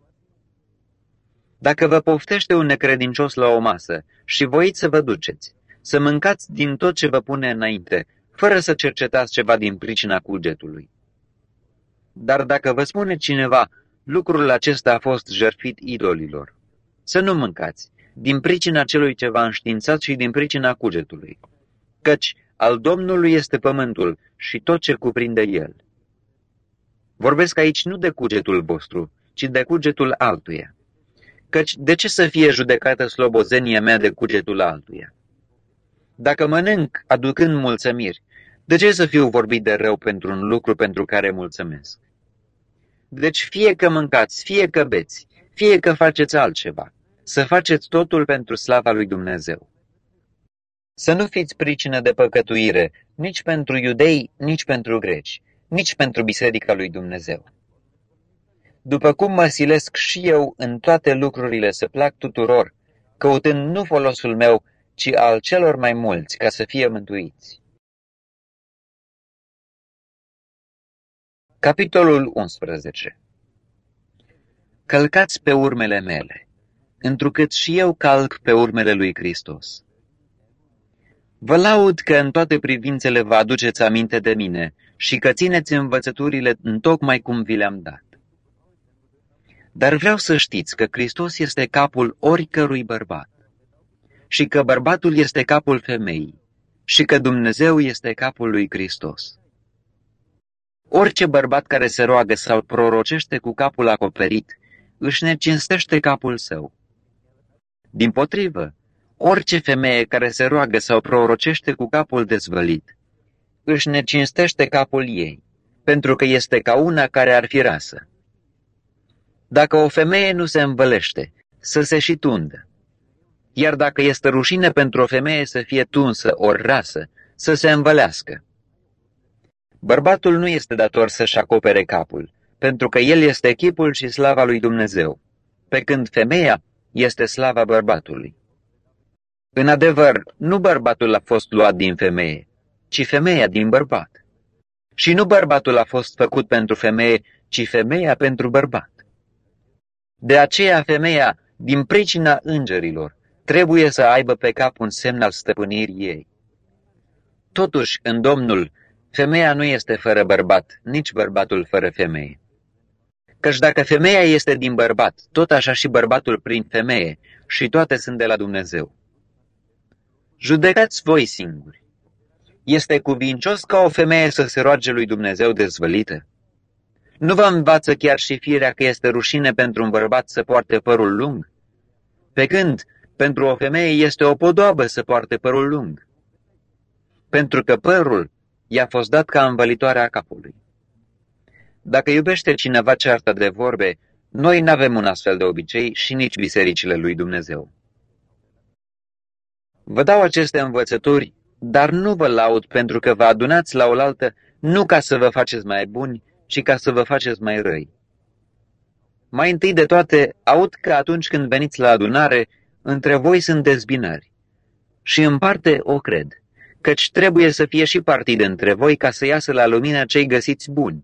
Dacă vă poftește un necredincios la o masă și voiți să vă duceți, să mâncați din tot ce vă pune înainte, fără să cercetați ceva din pricina cugetului. Dar dacă vă spune cineva, lucrul acesta a fost jertfit idolilor, să nu mâncați, din pricina celui ce v-a înștiințat și din pricina cugetului, căci al Domnului este pământul și tot ce cuprinde el. Vorbesc aici nu de cugetul vostru, ci de cugetul altuia. Căci de ce să fie judecată slobozenia mea de cugetul altuia? Dacă mănânc aducând mulțumiri, de ce să fiu vorbit de rău pentru un lucru pentru care mulțumesc? Deci fie că mâncați, fie că beți, fie că faceți altceva, să faceți totul pentru slava lui Dumnezeu. Să nu fiți pricină de păcătuire, nici pentru iudei, nici pentru greci, nici pentru biserica lui Dumnezeu. După cum mă silesc și eu în toate lucrurile să plac tuturor, căutând nu folosul meu, ci al celor mai mulți, ca să fie mântuiți. Capitolul 11. Călcați pe urmele mele, întrucât și eu calc pe urmele lui Hristos. Vă laud că în toate privințele vă aduceți aminte de mine și că țineți învățăturile întocmai cum vi le-am dat. Dar vreau să știți că Hristos este capul oricărui bărbat și că bărbatul este capul femeii și că Dumnezeu este capul lui Hristos. Orice bărbat care se roagă sau prorocește cu capul acoperit își necinstește capul său. Dimpotrivă, orice femeie care se roagă sau prorocește cu capul dezvălit își necinstește capul ei, pentru că este ca una care ar fi rasă. Dacă o femeie nu se învălește, să se și tundă. Iar dacă este rușine pentru o femeie să fie tunsă ori rasă, să se învălească. Bărbatul nu este dator să-și acopere capul, pentru că el este chipul și slava lui Dumnezeu, pe când femeia este slava bărbatului. În adevăr, nu bărbatul a fost luat din femeie, ci femeia din bărbat. Și nu bărbatul a fost făcut pentru femeie, ci femeia pentru bărbat. De aceea femeia, din pricina îngerilor, trebuie să aibă pe cap un semn al stăpânirii ei. Totuși, în Domnul, femeia nu este fără bărbat, nici bărbatul fără femeie. Căci dacă femeia este din bărbat, tot așa și bărbatul prin femeie, și toate sunt de la Dumnezeu. Judecați voi singuri. Este cuvincios ca o femeie să se roage lui Dumnezeu dezvălită? Nu vă învață chiar și firea că este rușine pentru un bărbat să poarte părul lung? Pe când, pentru o femeie este o podoabă să poarte părul lung. Pentru că părul i-a fost dat ca învălitoarea capului. Dacă iubește cineva cearta de vorbe, noi n-avem un astfel de obicei și nici bisericile lui Dumnezeu. Vă dau aceste învățături, dar nu vă laud pentru că vă adunați la oaltă nu ca să vă faceți mai buni, ci ca să vă faceți mai răi. Mai întâi de toate, aud că atunci când veniți la adunare, între voi sunt dezbinări. Și în parte o cred, căci trebuie să fie și partid între voi ca să iasă la lumină cei găsiți buni.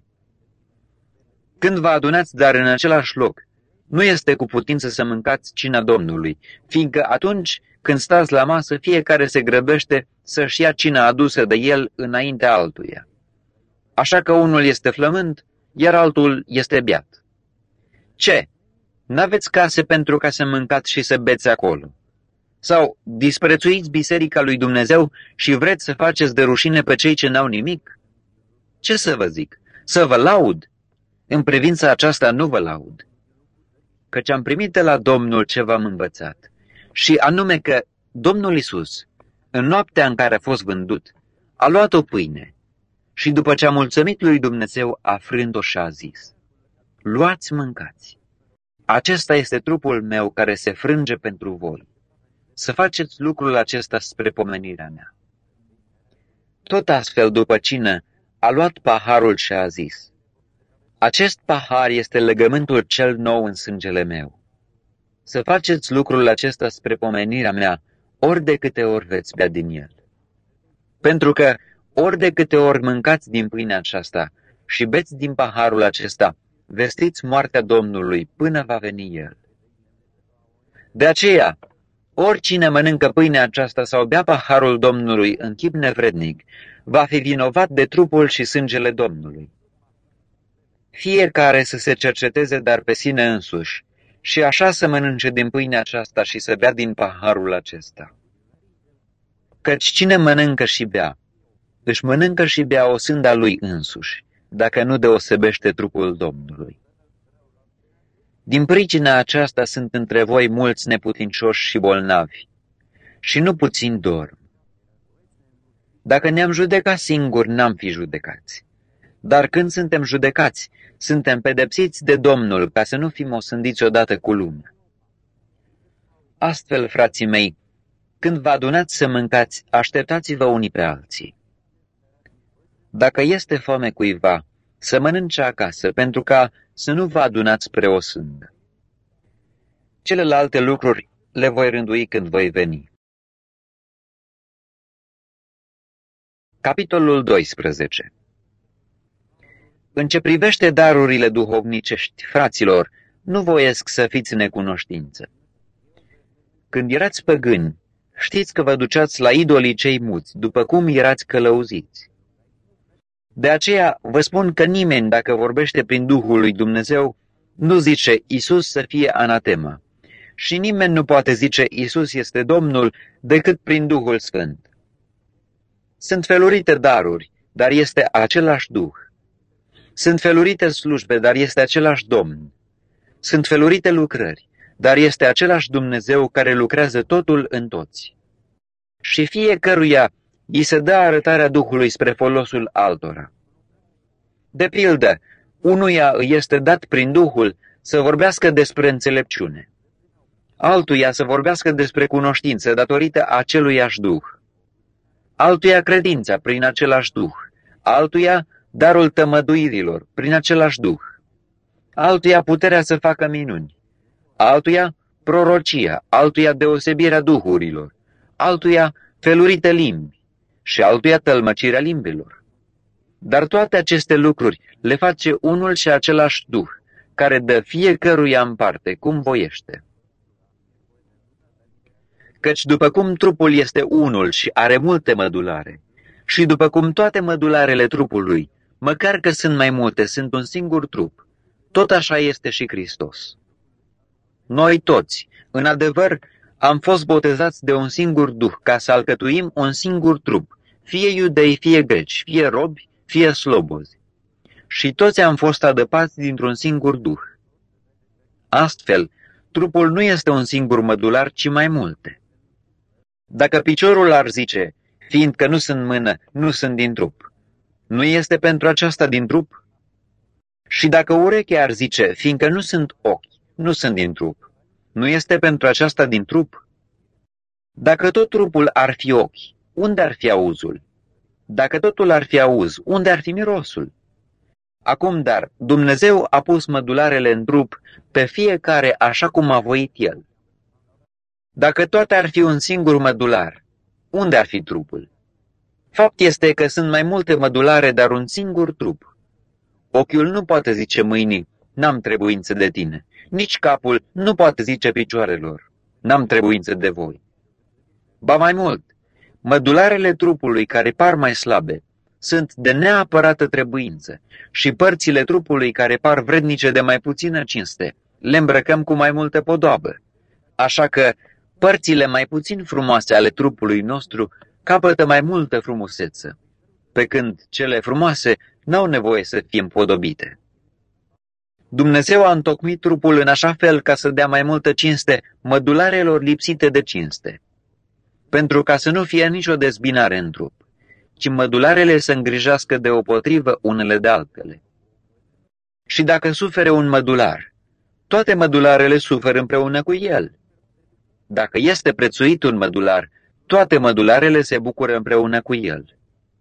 Când vă adunați dar în același loc, nu este cu putință să mâncați cina Domnului, fiindcă atunci când stați la masă, fiecare se grăbește să-și ia cina adusă de el înaintea altuia. Așa că unul este flămând, iar altul este beat. Ce? N-aveți case pentru ca să mâncați și să beți acolo? Sau disprețuiți biserica lui Dumnezeu și vreți să faceți de rușine pe cei ce n-au nimic? Ce să vă zic? Să vă laud? În privința aceasta nu vă laud. Căci am primit de la Domnul ce v-am învățat, și anume că Domnul Iisus, în noaptea în care a fost vândut, a luat o pâine și după ce a mulțumit lui Dumnezeu, a frânt-o și a zis: luați, mâncați. Acesta este trupul meu care se frânge pentru voi. Să faceți lucrul acesta spre pomenirea mea. Tot astfel, după cină, a luat paharul și a zis: acest pahar este legământul cel nou în sângele meu. Să faceți lucrul acesta spre pomenirea mea, ori de câte ori veți bea din el. Pentru că, ori de câte ori mâncați din pâinea aceasta și beți din paharul acesta, vestiți moartea Domnului până va veni El. De aceea, oricine mănâncă pâinea aceasta sau bea paharul Domnului în chip nevrednic, va fi vinovat de trupul și sângele Domnului. Fiecare să se cerceteze dar pe sine însuși și așa să mănânce din pâinea aceasta și să bea din paharul acesta. Căci cine mănâncă și bea, își mănâncă și bea o sânda lui însuși, dacă nu deosebește trupul Domnului. Din pricina aceasta sunt între voi mulți neputincioși și bolnavi, și nu puțin dorm. Dacă ne-am judecat singuri, n-am fi judecați. Dar când suntem judecați, suntem pedepsiți de Domnul, ca să nu fim osândiți odată cu lumea. Astfel, frații mei, când vă adunați să mâncați, așteptați-vă unii pe alții. Dacă este foame cuiva, să mănânce acasă, pentru ca să nu vă adunați spre o sândă. Celelalte lucruri le voi rândui când voi veni. Capitolul 12. În ce privește darurile duhovnicești, fraților, nu voiesc să fiți necunoștință. Când erați păgâni, știți că vă duceați la idolii cei muți, după cum erați călăuziți. De aceea vă spun că nimeni, dacă vorbește prin Duhul lui Dumnezeu, nu zice Iisus să fie anatema. Și nimeni nu poate zice Iisus este Domnul decât prin Duhul Sfânt. Sunt felurite daruri, dar este același Duh. Sunt felurite slujbe, dar este același Domn. Sunt felurite lucrări, dar este același Dumnezeu care lucrează totul în toți. Și fiecăruia îi se dă arătarea Duhului spre folosul altora. De pildă, unuia îi este dat prin Duhul să vorbească despre înțelepciune, altuia să vorbească despre cunoștință datorită aceluiași Duh, altuia credința prin același Duh, altuia darul tămăduirilor prin același Duh, altuia puterea să facă minuni, altuia prorocia, altuia deosebirea duhurilor, altuia felurite limbi și altuia tălmăcirea limbilor. Dar toate aceste lucruri le face unul și același Duh, care dă fiecăruia în parte, cum voiește. Căci după cum trupul este unul și are multe mădulare, Și după cum toate mădularele trupului, măcar că sunt mai multe, sunt un singur trup, tot așa este și Hristos. Noi toți, în adevăr, am fost botezați de un singur duh, ca să alcătuim un singur trup, fie iudei, fie greci, fie robi, fie slobozi. Și toți am fost adăpați dintr-un singur duh. Astfel, trupul nu este un singur mădular, ci mai multe. Dacă piciorul ar zice, fiindcă nu sunt mână, nu sunt din trup, nu este pentru aceasta din trup? Și dacă urechea ar zice, fiindcă nu sunt ochi, nu sunt din trup, nu este pentru aceasta din trup? Dacă tot trupul ar fi ochi, unde ar fi auzul? Dacă totul ar fi auz, unde ar fi mirosul? Acum, dar, Dumnezeu a pus mădularele în trup pe fiecare așa cum a voit El. Dacă toate ar fi un singur mădular, unde ar fi trupul? Fapt este că sunt mai multe mădulare, dar un singur trup. Ochiul nu poate zice mâinii, n-am trebuință de tine. Nici capul nu poate zice picioarelor, n-am trebuință de voi. Ba mai mult, mădularele trupului care par mai slabe sunt de neapărată trebuință și părțile trupului care par vrednice de mai puțină cinste le îmbrăcăm cu mai multă podoabă. Așa că părțile mai puțin frumoase ale trupului nostru capătă mai multă frumusețe, pe când cele frumoase n-au nevoie să fie împodobite. Dumnezeu a întocmit trupul în așa fel ca să dea mai multă cinste mădularelor lipsite de cinste, pentru ca să nu fie nicio dezbinare în trup, ci mădularele să îngrijească deopotrivă unele de altele. Și dacă sufere un mădular, toate mădularele suferă împreună cu el. Dacă este prețuit un mădular, toate mădularele se bucură împreună cu el.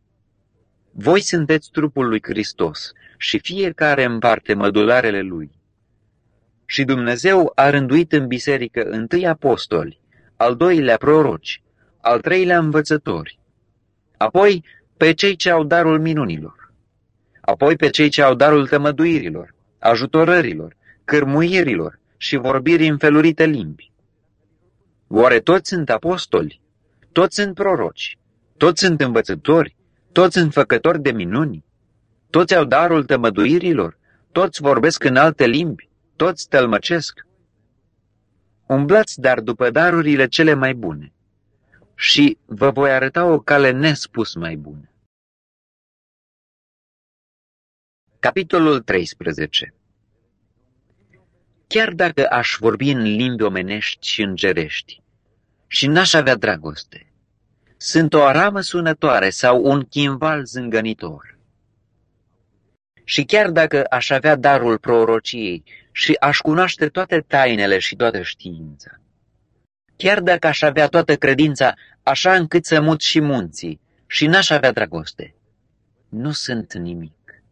Voi sunteți trupul lui Hristos și fiecare împarte mădularele lui. Și Dumnezeu a rânduit în biserică întâi apostoli, al doilea proroci, al treilea învățători, apoi pe cei ce au darul minunilor, apoi pe cei ce au darul tămăduirilor, ajutorărilor, cârmuirilor și vorbirii în felurite limbi. Oare toți sunt apostoli? Toți sunt proroci? Toți sunt învățători? Toți sunt făcători de minuni? Toți au darul tămăduirilor? Toți vorbesc în alte limbi? Toți tălmăcesc? Umblați dar după darurile cele mai bune și vă voi arăta o cale nespus mai bună. Capitolul 13. Chiar dacă aș vorbi în limbi omenești și îngerești și n-aș avea dragoste, sunt o aramă sunătoare sau un chimval zângănitor. Și chiar dacă aș avea darul prorociei și aș cunoaște toate tainele și toată știința, chiar dacă aș avea toată credința așa încât să mut și munții și n-aș avea dragoste, nu sunt nimic.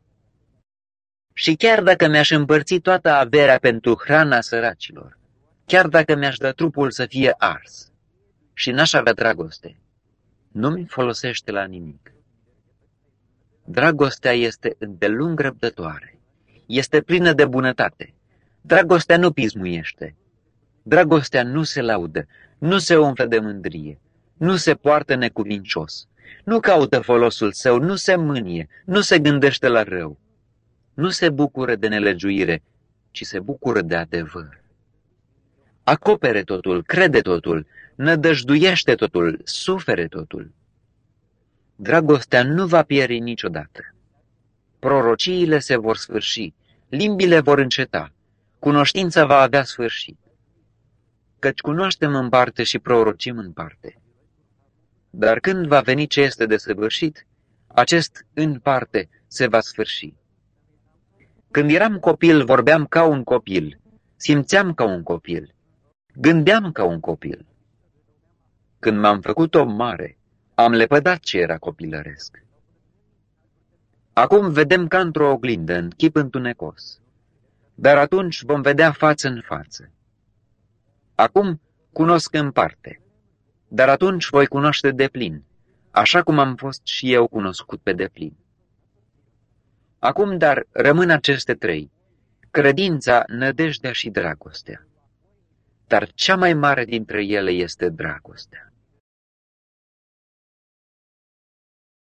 Și chiar dacă mi-aș împărți toată averea pentru hrana săracilor, chiar dacă mi-aș da trupul să fie ars și n-aș avea dragoste, nu mi folosește la nimic. Dragostea este îndelung răbdătoare, este plină de bunătate. Dragostea nu pismuiește. Dragostea nu se laudă, nu se umflă de mândrie, nu se poartă necuvincios, nu caută folosul său, nu se mânie, nu se gândește la rău, nu se bucură de nelegiuire, ci se bucură de adevăr. Acopere totul, crede totul, nădăjduiește totul, sufere totul. Dragostea nu va pieri niciodată. Prorociile se vor sfârși, limbile vor înceta, cunoștința va avea sfârșit. Căci cunoaștem în parte și prorocim în parte. Dar când va veni ce este de săvârșit, acest în parte se va sfârși. Când eram copil, vorbeam ca un copil, simțeam ca un copil, gândeam ca un copil. Când m-am făcut om mare, am lepădat ce era copilăresc. Acum vedem ca într-o oglindă, în chip întunecos, dar atunci vom vedea față în față. Acum cunosc în parte, dar atunci voi cunoaște deplin, așa cum am fost și eu cunoscut pe deplin. Acum, dar, rămân aceste trei, credința, nădejdea și dragostea. Dar cea mai mare dintre ele este dragostea.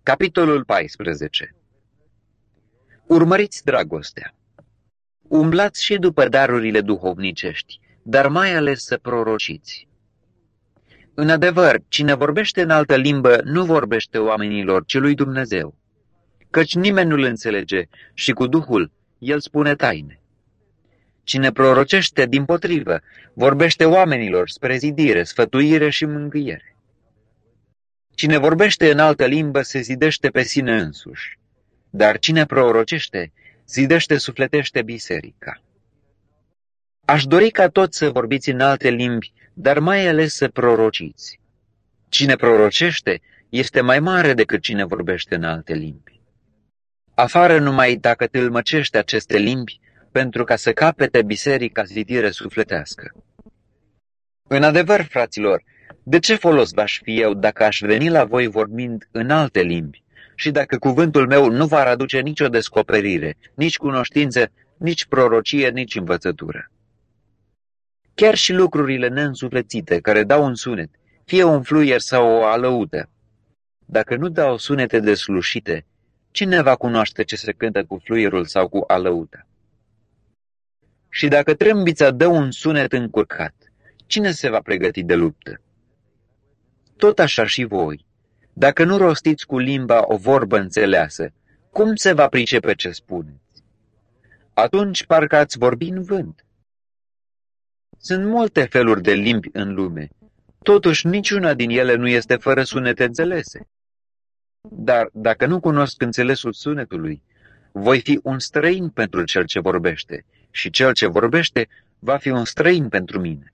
Capitolul 14. Urmăriți dragostea. Umblați și după darurile duhovnicești, dar mai ales să prorociți. În adevăr, cine vorbește în altă limbă nu vorbește oamenilor, ci lui Dumnezeu, căci nimeni nu-l înțelege și cu Duhul el spune taine. Cine prorocește, dimpotrivă, vorbește oamenilor spre zidire, sfătuire și mângâiere. Cine vorbește în altă limbă se zidește pe sine însuși, dar cine prorocește, zidește, sufletește biserica. Aș dori ca toți să vorbiți în alte limbi, dar mai ales să prorociți. Cine prorocește este mai mare decât cine vorbește în alte limbi. Afară numai dacă tâlmăcește aceste limbi, pentru ca să capete biserica zidire sufletească. În adevăr, fraților, de ce folos v-aș fi eu dacă aș veni la voi vorbind în alte limbi și dacă cuvântul meu nu va aduce nicio descoperire, nici cunoștință, nici prorocie, nici învățătură? Chiar și lucrurile neînsuflețite care dau un sunet, fie un fluier sau o alăută, dacă nu dau sunete deslușite, cine va cunoaște ce se cântă cu fluierul sau cu alăuta? Și dacă trâmbița dă un sunet încurcat, cine se va pregăti de luptă? Tot așa și voi, dacă nu rostiți cu limba o vorbă înțeleasă, cum se va pricepe ce spuneți? Atunci parcă ați vorbi în vânt. Sunt multe feluri de limbi în lume, totuși niciuna din ele nu este fără sunete înțelese. Dar dacă nu cunosc înțelesul sunetului, voi fi un străin pentru cel ce vorbește și cel ce vorbește va fi un străin pentru mine.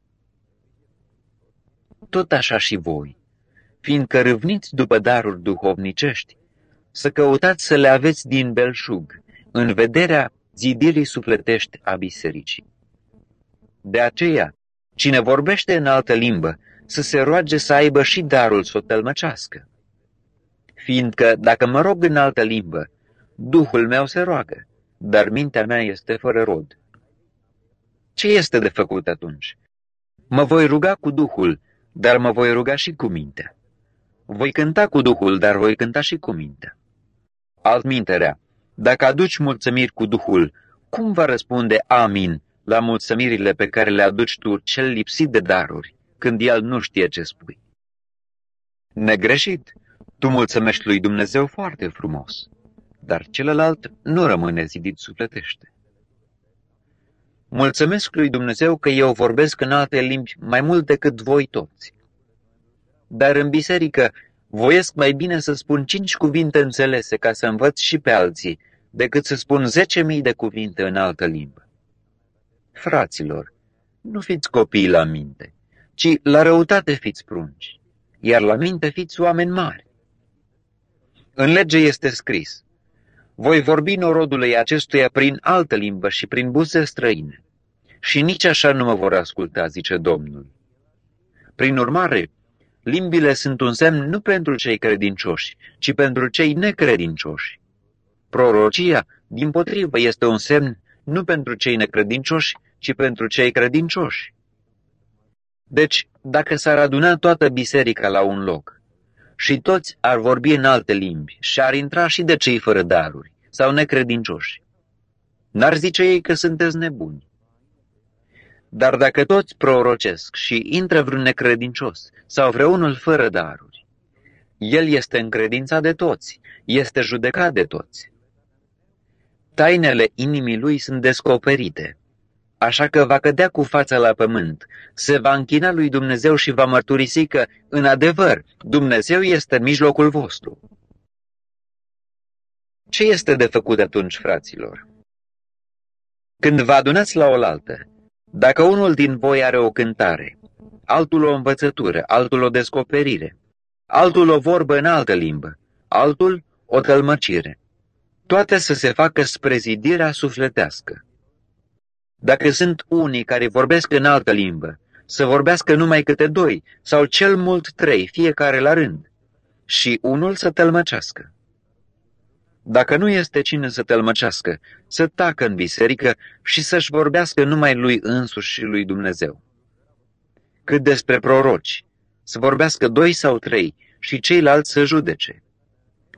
Tot așa și voi, fiindcă râvniți după daruri duhovnicești, să căutați să le aveți din belșug, în vederea zidirii sufletești a bisericii. De aceea, cine vorbește în altă limbă, să se roage să aibă și darul să o tălmăcească. Fiindcă, dacă mă rog în altă limbă, Duhul meu se roagă, dar mintea mea este fără rod. Ce este de făcut atunci? Mă voi ruga cu Duhul, dar mă voi ruga și cu mintea. Voi cânta cu Duhul, dar voi cânta și cu mintea. Altminterea, dacă aduci mulțumiri cu Duhul, cum va răspunde amin la mulțumirile pe care le aduci tu cel lipsit de daruri, când el nu știe ce spui? Negreșit, tu mulțumești lui Dumnezeu foarte frumos, dar celălalt nu rămâne zidit sufletește. Mulțumesc lui Dumnezeu că eu vorbesc în alte limbi mai mult decât voi toți. Dar în biserică voiesc mai bine să spun 5 cuvinte înțelese ca să învăț și pe alții, decât să spun 10.000 de cuvinte în altă limbă. Fraților, nu fiți copii la minte, ci la răutate fiți prunci, iar la minte fiți oameni mari. În lege este scris: voi vorbi norodului acestuia prin altă limbă și prin buze străine, și nici așa nu mă vor asculta, zice Domnul. Prin urmare, limbile sunt un semn nu pentru cei credincioși, ci pentru cei necredincioși. Prorocia, dimpotrivă, este un semn nu pentru cei necredincioși, ci pentru cei credincioși. Deci, dacă s-ar aduna toată biserica la un loc și toți ar vorbi în alte limbi și ar intra și de cei fără daruri sau necredincioși, n-ar zice ei că sunteți nebuni. Dar dacă toți prorocesc și intră vreun necredincios sau vreunul fără daruri, el este încredințat de toți, este judecat de toți. Tainele inimii lui sunt descoperite, așa că va cădea cu fața la pământ, se va închina lui Dumnezeu și va mărturisi că, în adevăr, Dumnezeu este în mijlocul vostru. Ce este de făcut atunci, fraților? Când vă adunați la oaltă, dacă unul din voi are o cântare, altul o învățătură, altul o descoperire, altul o vorbă în altă limbă, altul o tălmăcire, toate să se facă spre zidirea sufletească. Dacă sunt unii care vorbesc în altă limbă, să vorbească numai câte 2 sau cel mult 3, fiecare la rând, și unul să tălmăcească. Dacă nu este cine să tălmăcească, să tacă în biserică și să-și vorbească numai lui însuși și lui Dumnezeu. Cât despre proroci, să vorbească 2 sau 3 și ceilalți să judece.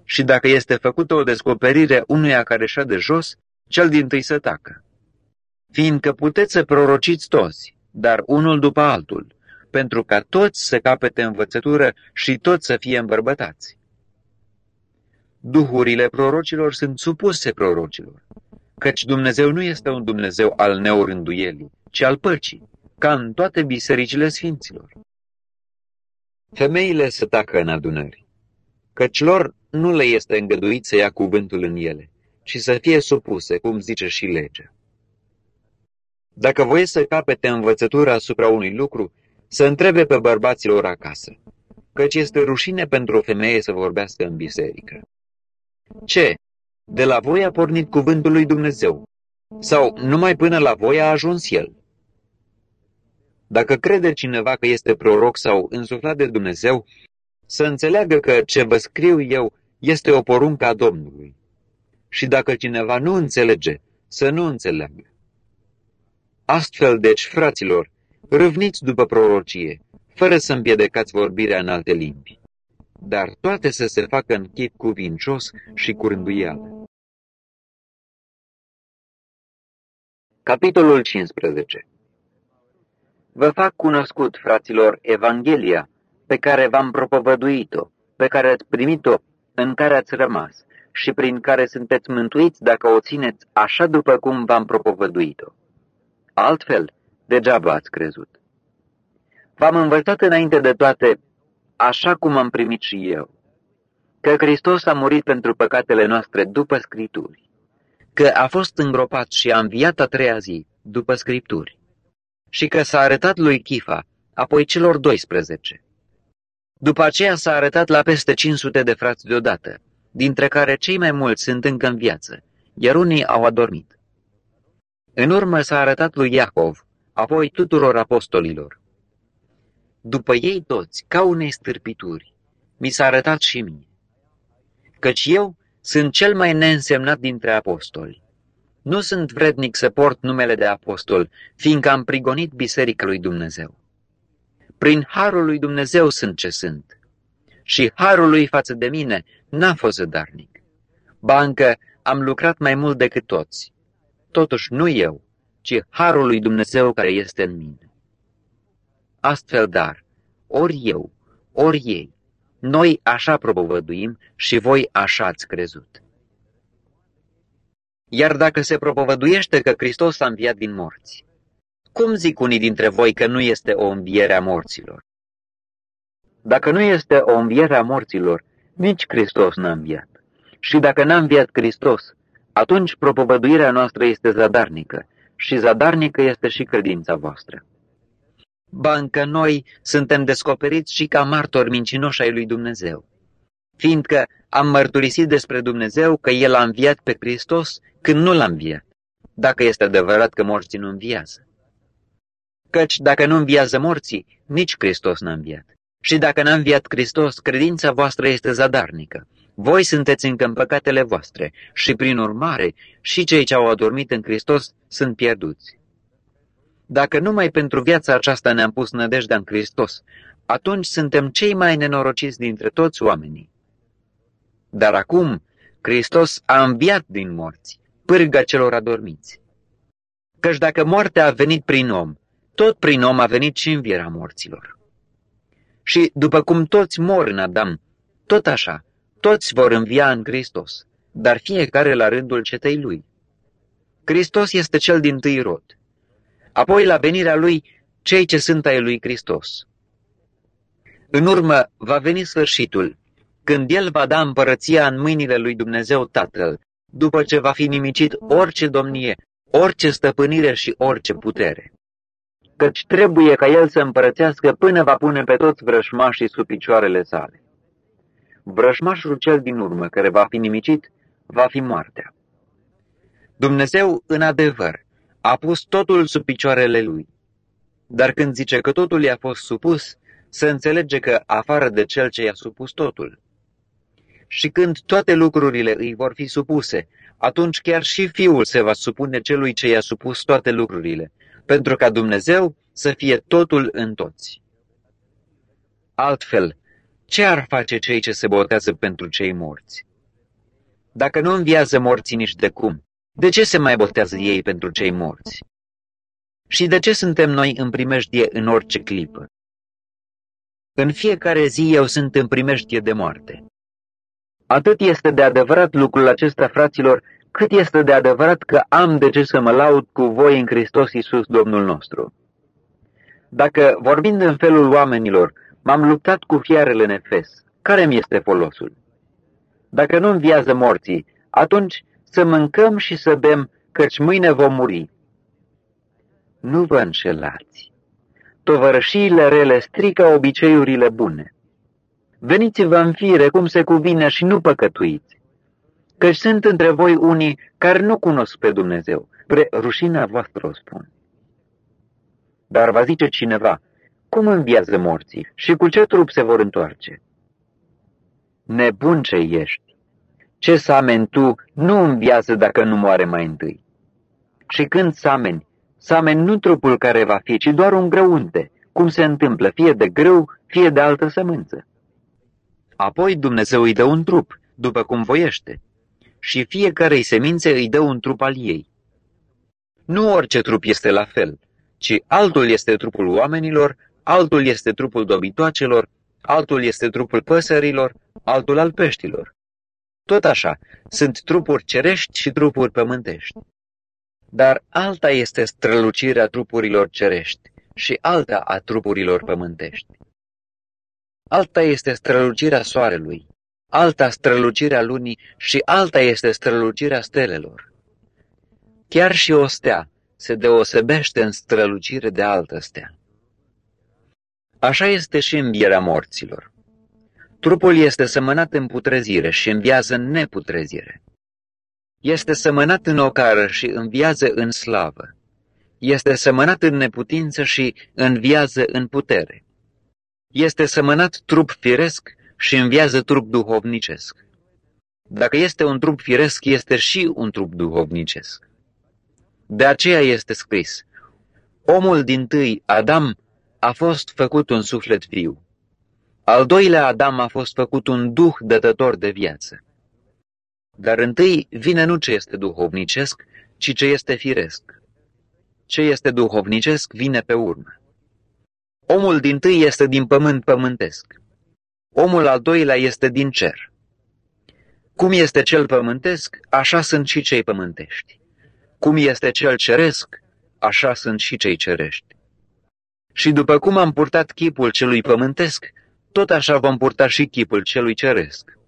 și dacă este făcută o descoperire unuia care șade jos, cel dintâi să tacă. Fiindcă puteți să prorociți toți, dar unul după altul, pentru ca toți să capete învățătură și toți să fie îmbărbătați. Duhurile prorocilor sunt supuse prorocilor, căci Dumnezeu nu este un Dumnezeu al neorânduielii, ci al păcii, ca în toate bisericile sfinților. Femeile să tacă în adunări, căci lor nu le este îngăduit să ia cuvântul în ele, ci să fie supuse, cum zice și legea. Dacă voiesc să capete învățătura asupra unui lucru, să întrebe pe bărbaților acasă, căci este rușine pentru o femeie să vorbească în biserică. Ce? De la voi a pornit cuvântul lui Dumnezeu? Sau numai până la voi a ajuns el? Dacă crede cineva că este proroc sau însuflat de Dumnezeu, să înțeleagă că ce vă scriu eu este o poruncă a Domnului. Și dacă cineva nu înțelege, să nu înțeleagă. Astfel, deci, fraților, râvniți după prorocie, fără să împiedicați vorbirea în alte limbi, dar toate să se facă în chip cuvincios și cu rânduială. Capitolul 15. Vă fac cunoscut, fraților, Evanghelia, pe care v-am propovăduit-o, pe care ați primit-o, în care ați rămas și prin care sunteți mântuiți dacă o țineți așa după cum v-am propovăduit-o. Altfel, degeaba ați crezut. V-am învățat înainte de toate, așa cum am primit și eu, că Hristos a murit pentru păcatele noastre după Scripturi, că a fost îngropat și a înviat a treia zi după Scripturi, și că s-a arătat lui Chifa, apoi celor 12. După aceea s-a arătat la peste 500 de frați deodată, dintre care cei mai mulți sunt încă în viață, iar unii au adormit. În urmă s-a arătat lui Iacov, apoi tuturor apostolilor. După ei toți, ca unei stârpituri, mi s-a arătat și mie. Căci eu sunt cel mai neînsemnat dintre apostoli. Nu sunt vrednic să port numele de apostol, fiindcă am prigonit biserica lui Dumnezeu. Prin harul lui Dumnezeu sunt ce sunt. Și harul lui față de mine n-a fost zădarnic. Ba încă am lucrat mai mult decât toți. Totuși nu eu, ci harul lui Dumnezeu care este în mine. Astfel, dar, ori eu, ori ei, noi așa propovăduim și voi așa ați crezut. Iar dacă se propovăduiește că Hristos a înviat din morți, cum zic unii dintre voi că nu este o înviere a morților? Dacă nu este o înviere a morților, nici Hristos n-a înviat. Și dacă n-a înviat Hristos, atunci propovăduirea noastră este zadarnică și zadarnică este și credința voastră. Ba încă noi suntem descoperiți și ca martori mincinoși ai lui Dumnezeu, fiindcă am mărturisit despre Dumnezeu că El a înviat pe Hristos când nu l-a înviat, dacă este adevărat că morții nu înviază. Căci dacă nu înviază morții, nici Hristos n-a înviat. Și dacă n-a înviat Hristos, credința voastră este zadarnică. Voi sunteți încă în păcatele voastre și, prin urmare, și cei ce au adormit în Hristos sunt pierduți. Dacă numai pentru viața aceasta ne-am pus nădejdea în Hristos, atunci suntem cei mai nenorociți dintre toți oamenii. Dar acum, Hristos a înviat din morți, pârga celor adormiți. Căci dacă moartea a venit prin om, tot prin om a venit și învierea morților. Și după cum toți mor în Adam, tot așa, toți vor învia în Hristos, dar fiecare la rândul cetei lui. Hristos este cel dintâi rod. Apoi, la venirea lui, cei ce sunt ai lui Hristos. În urmă va veni sfârșitul, când El va da împărăția în mâinile lui Dumnezeu Tatăl, după ce va fi nimicit orice domnie, orice stăpânire și orice putere. Căci trebuie ca El să împărățească până va pune pe toți vrășmașii sub picioarele sale. Vrășmașul cel din urmă, care va fi nimicit, va fi moartea. Dumnezeu, în adevăr, a pus totul sub picioarele Lui. Dar când zice că totul i-a fost supus, se înțelege că afară de Cel ce i-a supus totul. Și când toate lucrurile îi vor fi supuse, atunci chiar și Fiul se va supune celui ce i-a supus toate lucrurile, pentru ca Dumnezeu să fie totul în toți. Altfel, ce ar face cei ce se botează pentru cei morți? Dacă nu înviază morții nici de cum, de ce se mai botează ei pentru cei morți? Și de ce suntem noi în primejdie în orice clipă? În fiecare zi eu sunt în primejdie de moarte. Atât este de adevărat lucrul acesta, fraților, cât este de adevărat că am de ce să mă laud cu voi în Hristos Iisus, Domnul nostru. Dacă, vorbind în felul oamenilor, m-am luptat cu fiarele în Efes, care mi este folosul? Dacă nu înviază morții, atunci să mâncăm și să bem, căci mâine vom muri. Nu vă înșelați. Tovărășiile rele strică obiceiurile bune. Veniți-vă în fire cum se cuvine și nu păcătuiți, căci sunt între voi unii care nu cunosc pe Dumnezeu. Spre rușinea voastră o spun. Dar va zice cineva, cum înviază morții și cu ce trup se vor întoarce? Nebun ce ești! Ce sameni tu nu înviază dacă nu moare mai întâi. Și când sameni nu trupul care va fi, ci doar un grăunte, cum se întâmplă, fie de grâu, fie de altă sămânță. Apoi Dumnezeu îi dă un trup, după cum voiește, și fiecare-i semințe îi dă un trup al ei. Nu orice trup este la fel, ci altul este trupul oamenilor, altul este trupul dobitoacelor, altul este trupul păsărilor, altul al peștilor. Tot așa, sunt trupuri cerești și trupuri pământești. Dar alta este strălucirea trupurilor cerești și alta a trupurilor pământești. Alta este strălucirea soarelui, alta strălucirea lunii și alta este strălucirea stelelor. Chiar și o stea se deosebește în strălucire de altă stea. Așa este și învierea morților. Trupul este sămănat în putrezire și înviază în neputrezire. Este sămănat în ocară și înviază în slavă. Este sămănat în neputință și înviază în putere. Este sămănat trup firesc și înviază trup duhovnicesc. Dacă este un trup firesc, este și un trup duhovnicesc. De aceea este scris, omul dintâi, Adam, a fost făcut un suflet viu. Al doilea Adam a fost făcut un duh dătător de viață. Dar întâi vine nu ce este duhovnicesc, ci ce este firesc. Ce este duhovnicesc vine pe urmă. Omul dintâi este din pământ pământesc. Omul al doilea este din cer. Cum este cel pământesc, așa sunt și cei pământești. Cum este cel ceresc, așa sunt și cei cerești. Și după cum am purtat chipul celui pământesc, tot așa vom purta și chipul celui ceresc.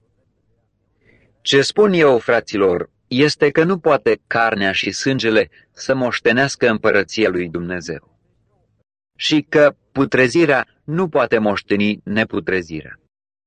Ce spun eu, fraților, este că nu poate carnea și sângele să moștenească împărăția lui Dumnezeu. Și că putrezirea nu poate moșteni neputrezirea.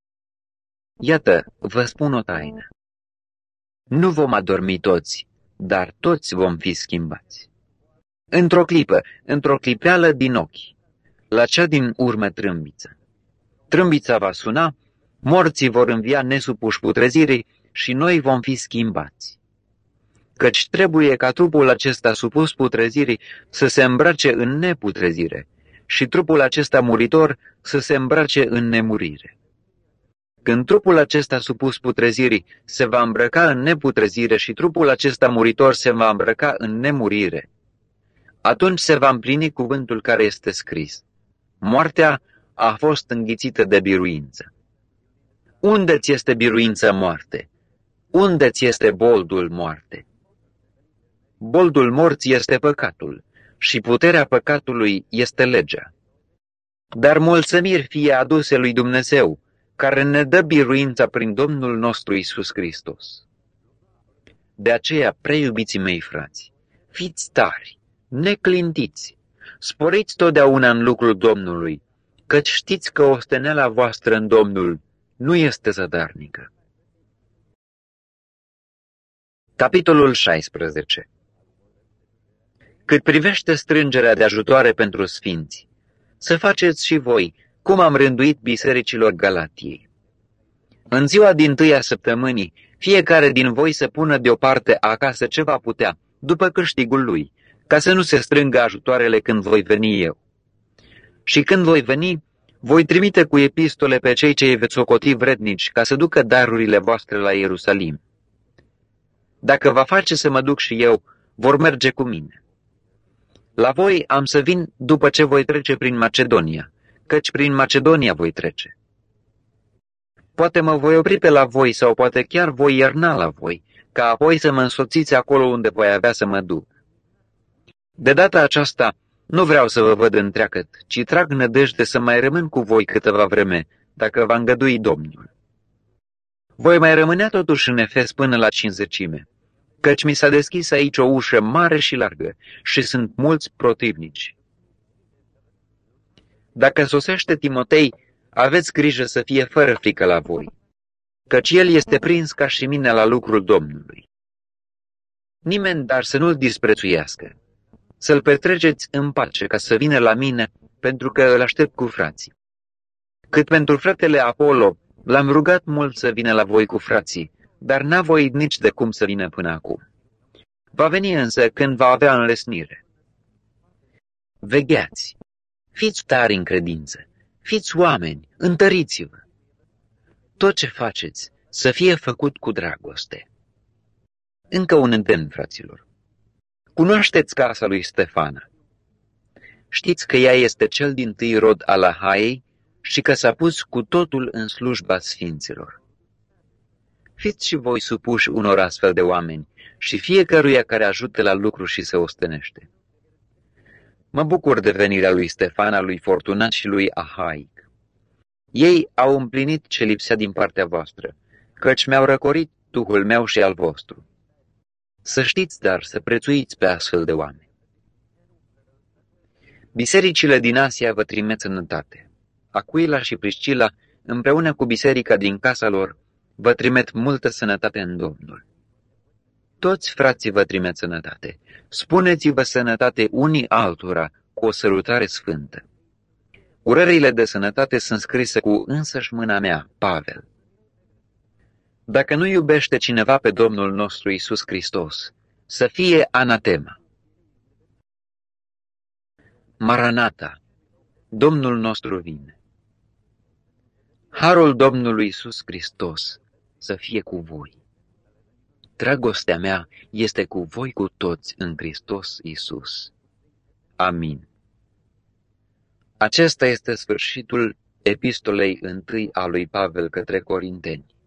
Iată, vă spun o taină. Nu vom adormi toți, dar toți vom fi schimbați. Într-o clipă, într-o clipeală din ochi, la cea din urmă trâmbiță. Trâmbița va suna, morții vor învia nesupuși putrezirii și noi vom fi schimbați. Căci trebuie ca trupul acesta supus putrezirii să se îmbrace în neputrezire și trupul acesta muritor să se îmbrace în nemurire. Când trupul acesta supus putrezirii se va îmbrăca în neputrezire și trupul acesta muritor se va îmbrăca în nemurire, atunci se va împlini cuvântul care este scris. Moartea a fost înghițită de biruință. Unde ți este biruința, moarte? Unde ți este boldul, moarte? Boldul morții este păcatul și puterea păcatului este legea. Dar mulțumiri fie aduse lui Dumnezeu, care ne dă biruința prin Domnul nostru Iisus Hristos. De aceea, preiubiții mei frați, fiți tari, neclintiți, sporiți totdeauna în lucrul Domnului, căci știți că osteneala voastră în Domnul nu este zadarnică. Capitolul 16. Cât privește strângerea de ajutoare pentru sfinți, să faceți și voi, cum am rânduit bisericilor Galatiei. În ziua dintâia săptămânii, fiecare din voi să pună deoparte acasă ce va putea, după câștigul lui, ca să nu se strângă ajutoarele când voi veni eu. Și când voi veni, voi trimite cu epistole pe cei ce îi veți socoti vrednici, ca să ducă darurile voastre la Ierusalim. Dacă va face să mă duc și eu, vor merge cu mine. La voi am să vin după ce voi trece prin Macedonia, căci prin Macedonia voi trece. Poate mă voi opri pe la voi sau poate chiar voi ierna la voi, ca apoi să mă însoțiți acolo unde voi avea să mă duc. De data aceasta nu vreau să vă văd întreagăt, ci trag nădejde să mai rămân cu voi câteva vreme, dacă va îngădui Domnul. Voi mai rămânea totuși în Efes până la Cincizecime, căci mi s-a deschis aici o ușă mare și largă și sunt mulți protivnici. Dacă sosește Timotei, aveți grijă să fie fără frică la voi, căci el este prins ca și mine la lucrul Domnului. Nimeni dar să nu-l disprețuiască, să-l petreceți în pace ca să vină la mine, pentru că îl aștept cu frații. Cât pentru fratele Apollo, l-am rugat mult să vină la voi cu frații, dar n-a voit nici de cum să vină până acum. Va veni însă când va avea înlesnire. Vegheați, fiți tari în credință, fiți oameni, întăriți-vă. Tot ce faceți să fie făcut cu dragoste. Încă un îndemn, fraților. Cunoașteți casa lui Stefana. Știți că ea este cel dintâi rod al Ahaiei și că s-a pus cu totul în slujba sfinților. Fiți și voi supuși unor astfel de oameni și fiecăruia care ajută la lucru și se ostenește. Mă bucur de venirea lui Stefana, lui Fortunat și lui Ahaic. Ei au împlinit ce lipsea din partea voastră, căci mi-au răcorit Duhul meu și al vostru. Să știți, dar, să prețuiți pe astfel de oameni. Bisericile din Asia vă trimit sănătate. Aquila și Priscila, împreună cu biserica din casa lor, vă trimit multă sănătate în Domnul. Toți frații vă trimit sănătate. Spuneți-vă sănătate unii altora cu o sărutare sfântă. Urările de sănătate sunt scrise cu însăși mâna mea, Pavel. Dacă nu iubește cineva pe Domnul nostru Iisus Hristos, să fie anatema. Maranata, Domnul nostru vine. Harul Domnului Iisus Hristos să fie cu voi. Dragostea mea este cu voi cu toți în Hristos Iisus. Amin. Acesta este sfârșitul epistolei 1 a lui Pavel către Corinteni.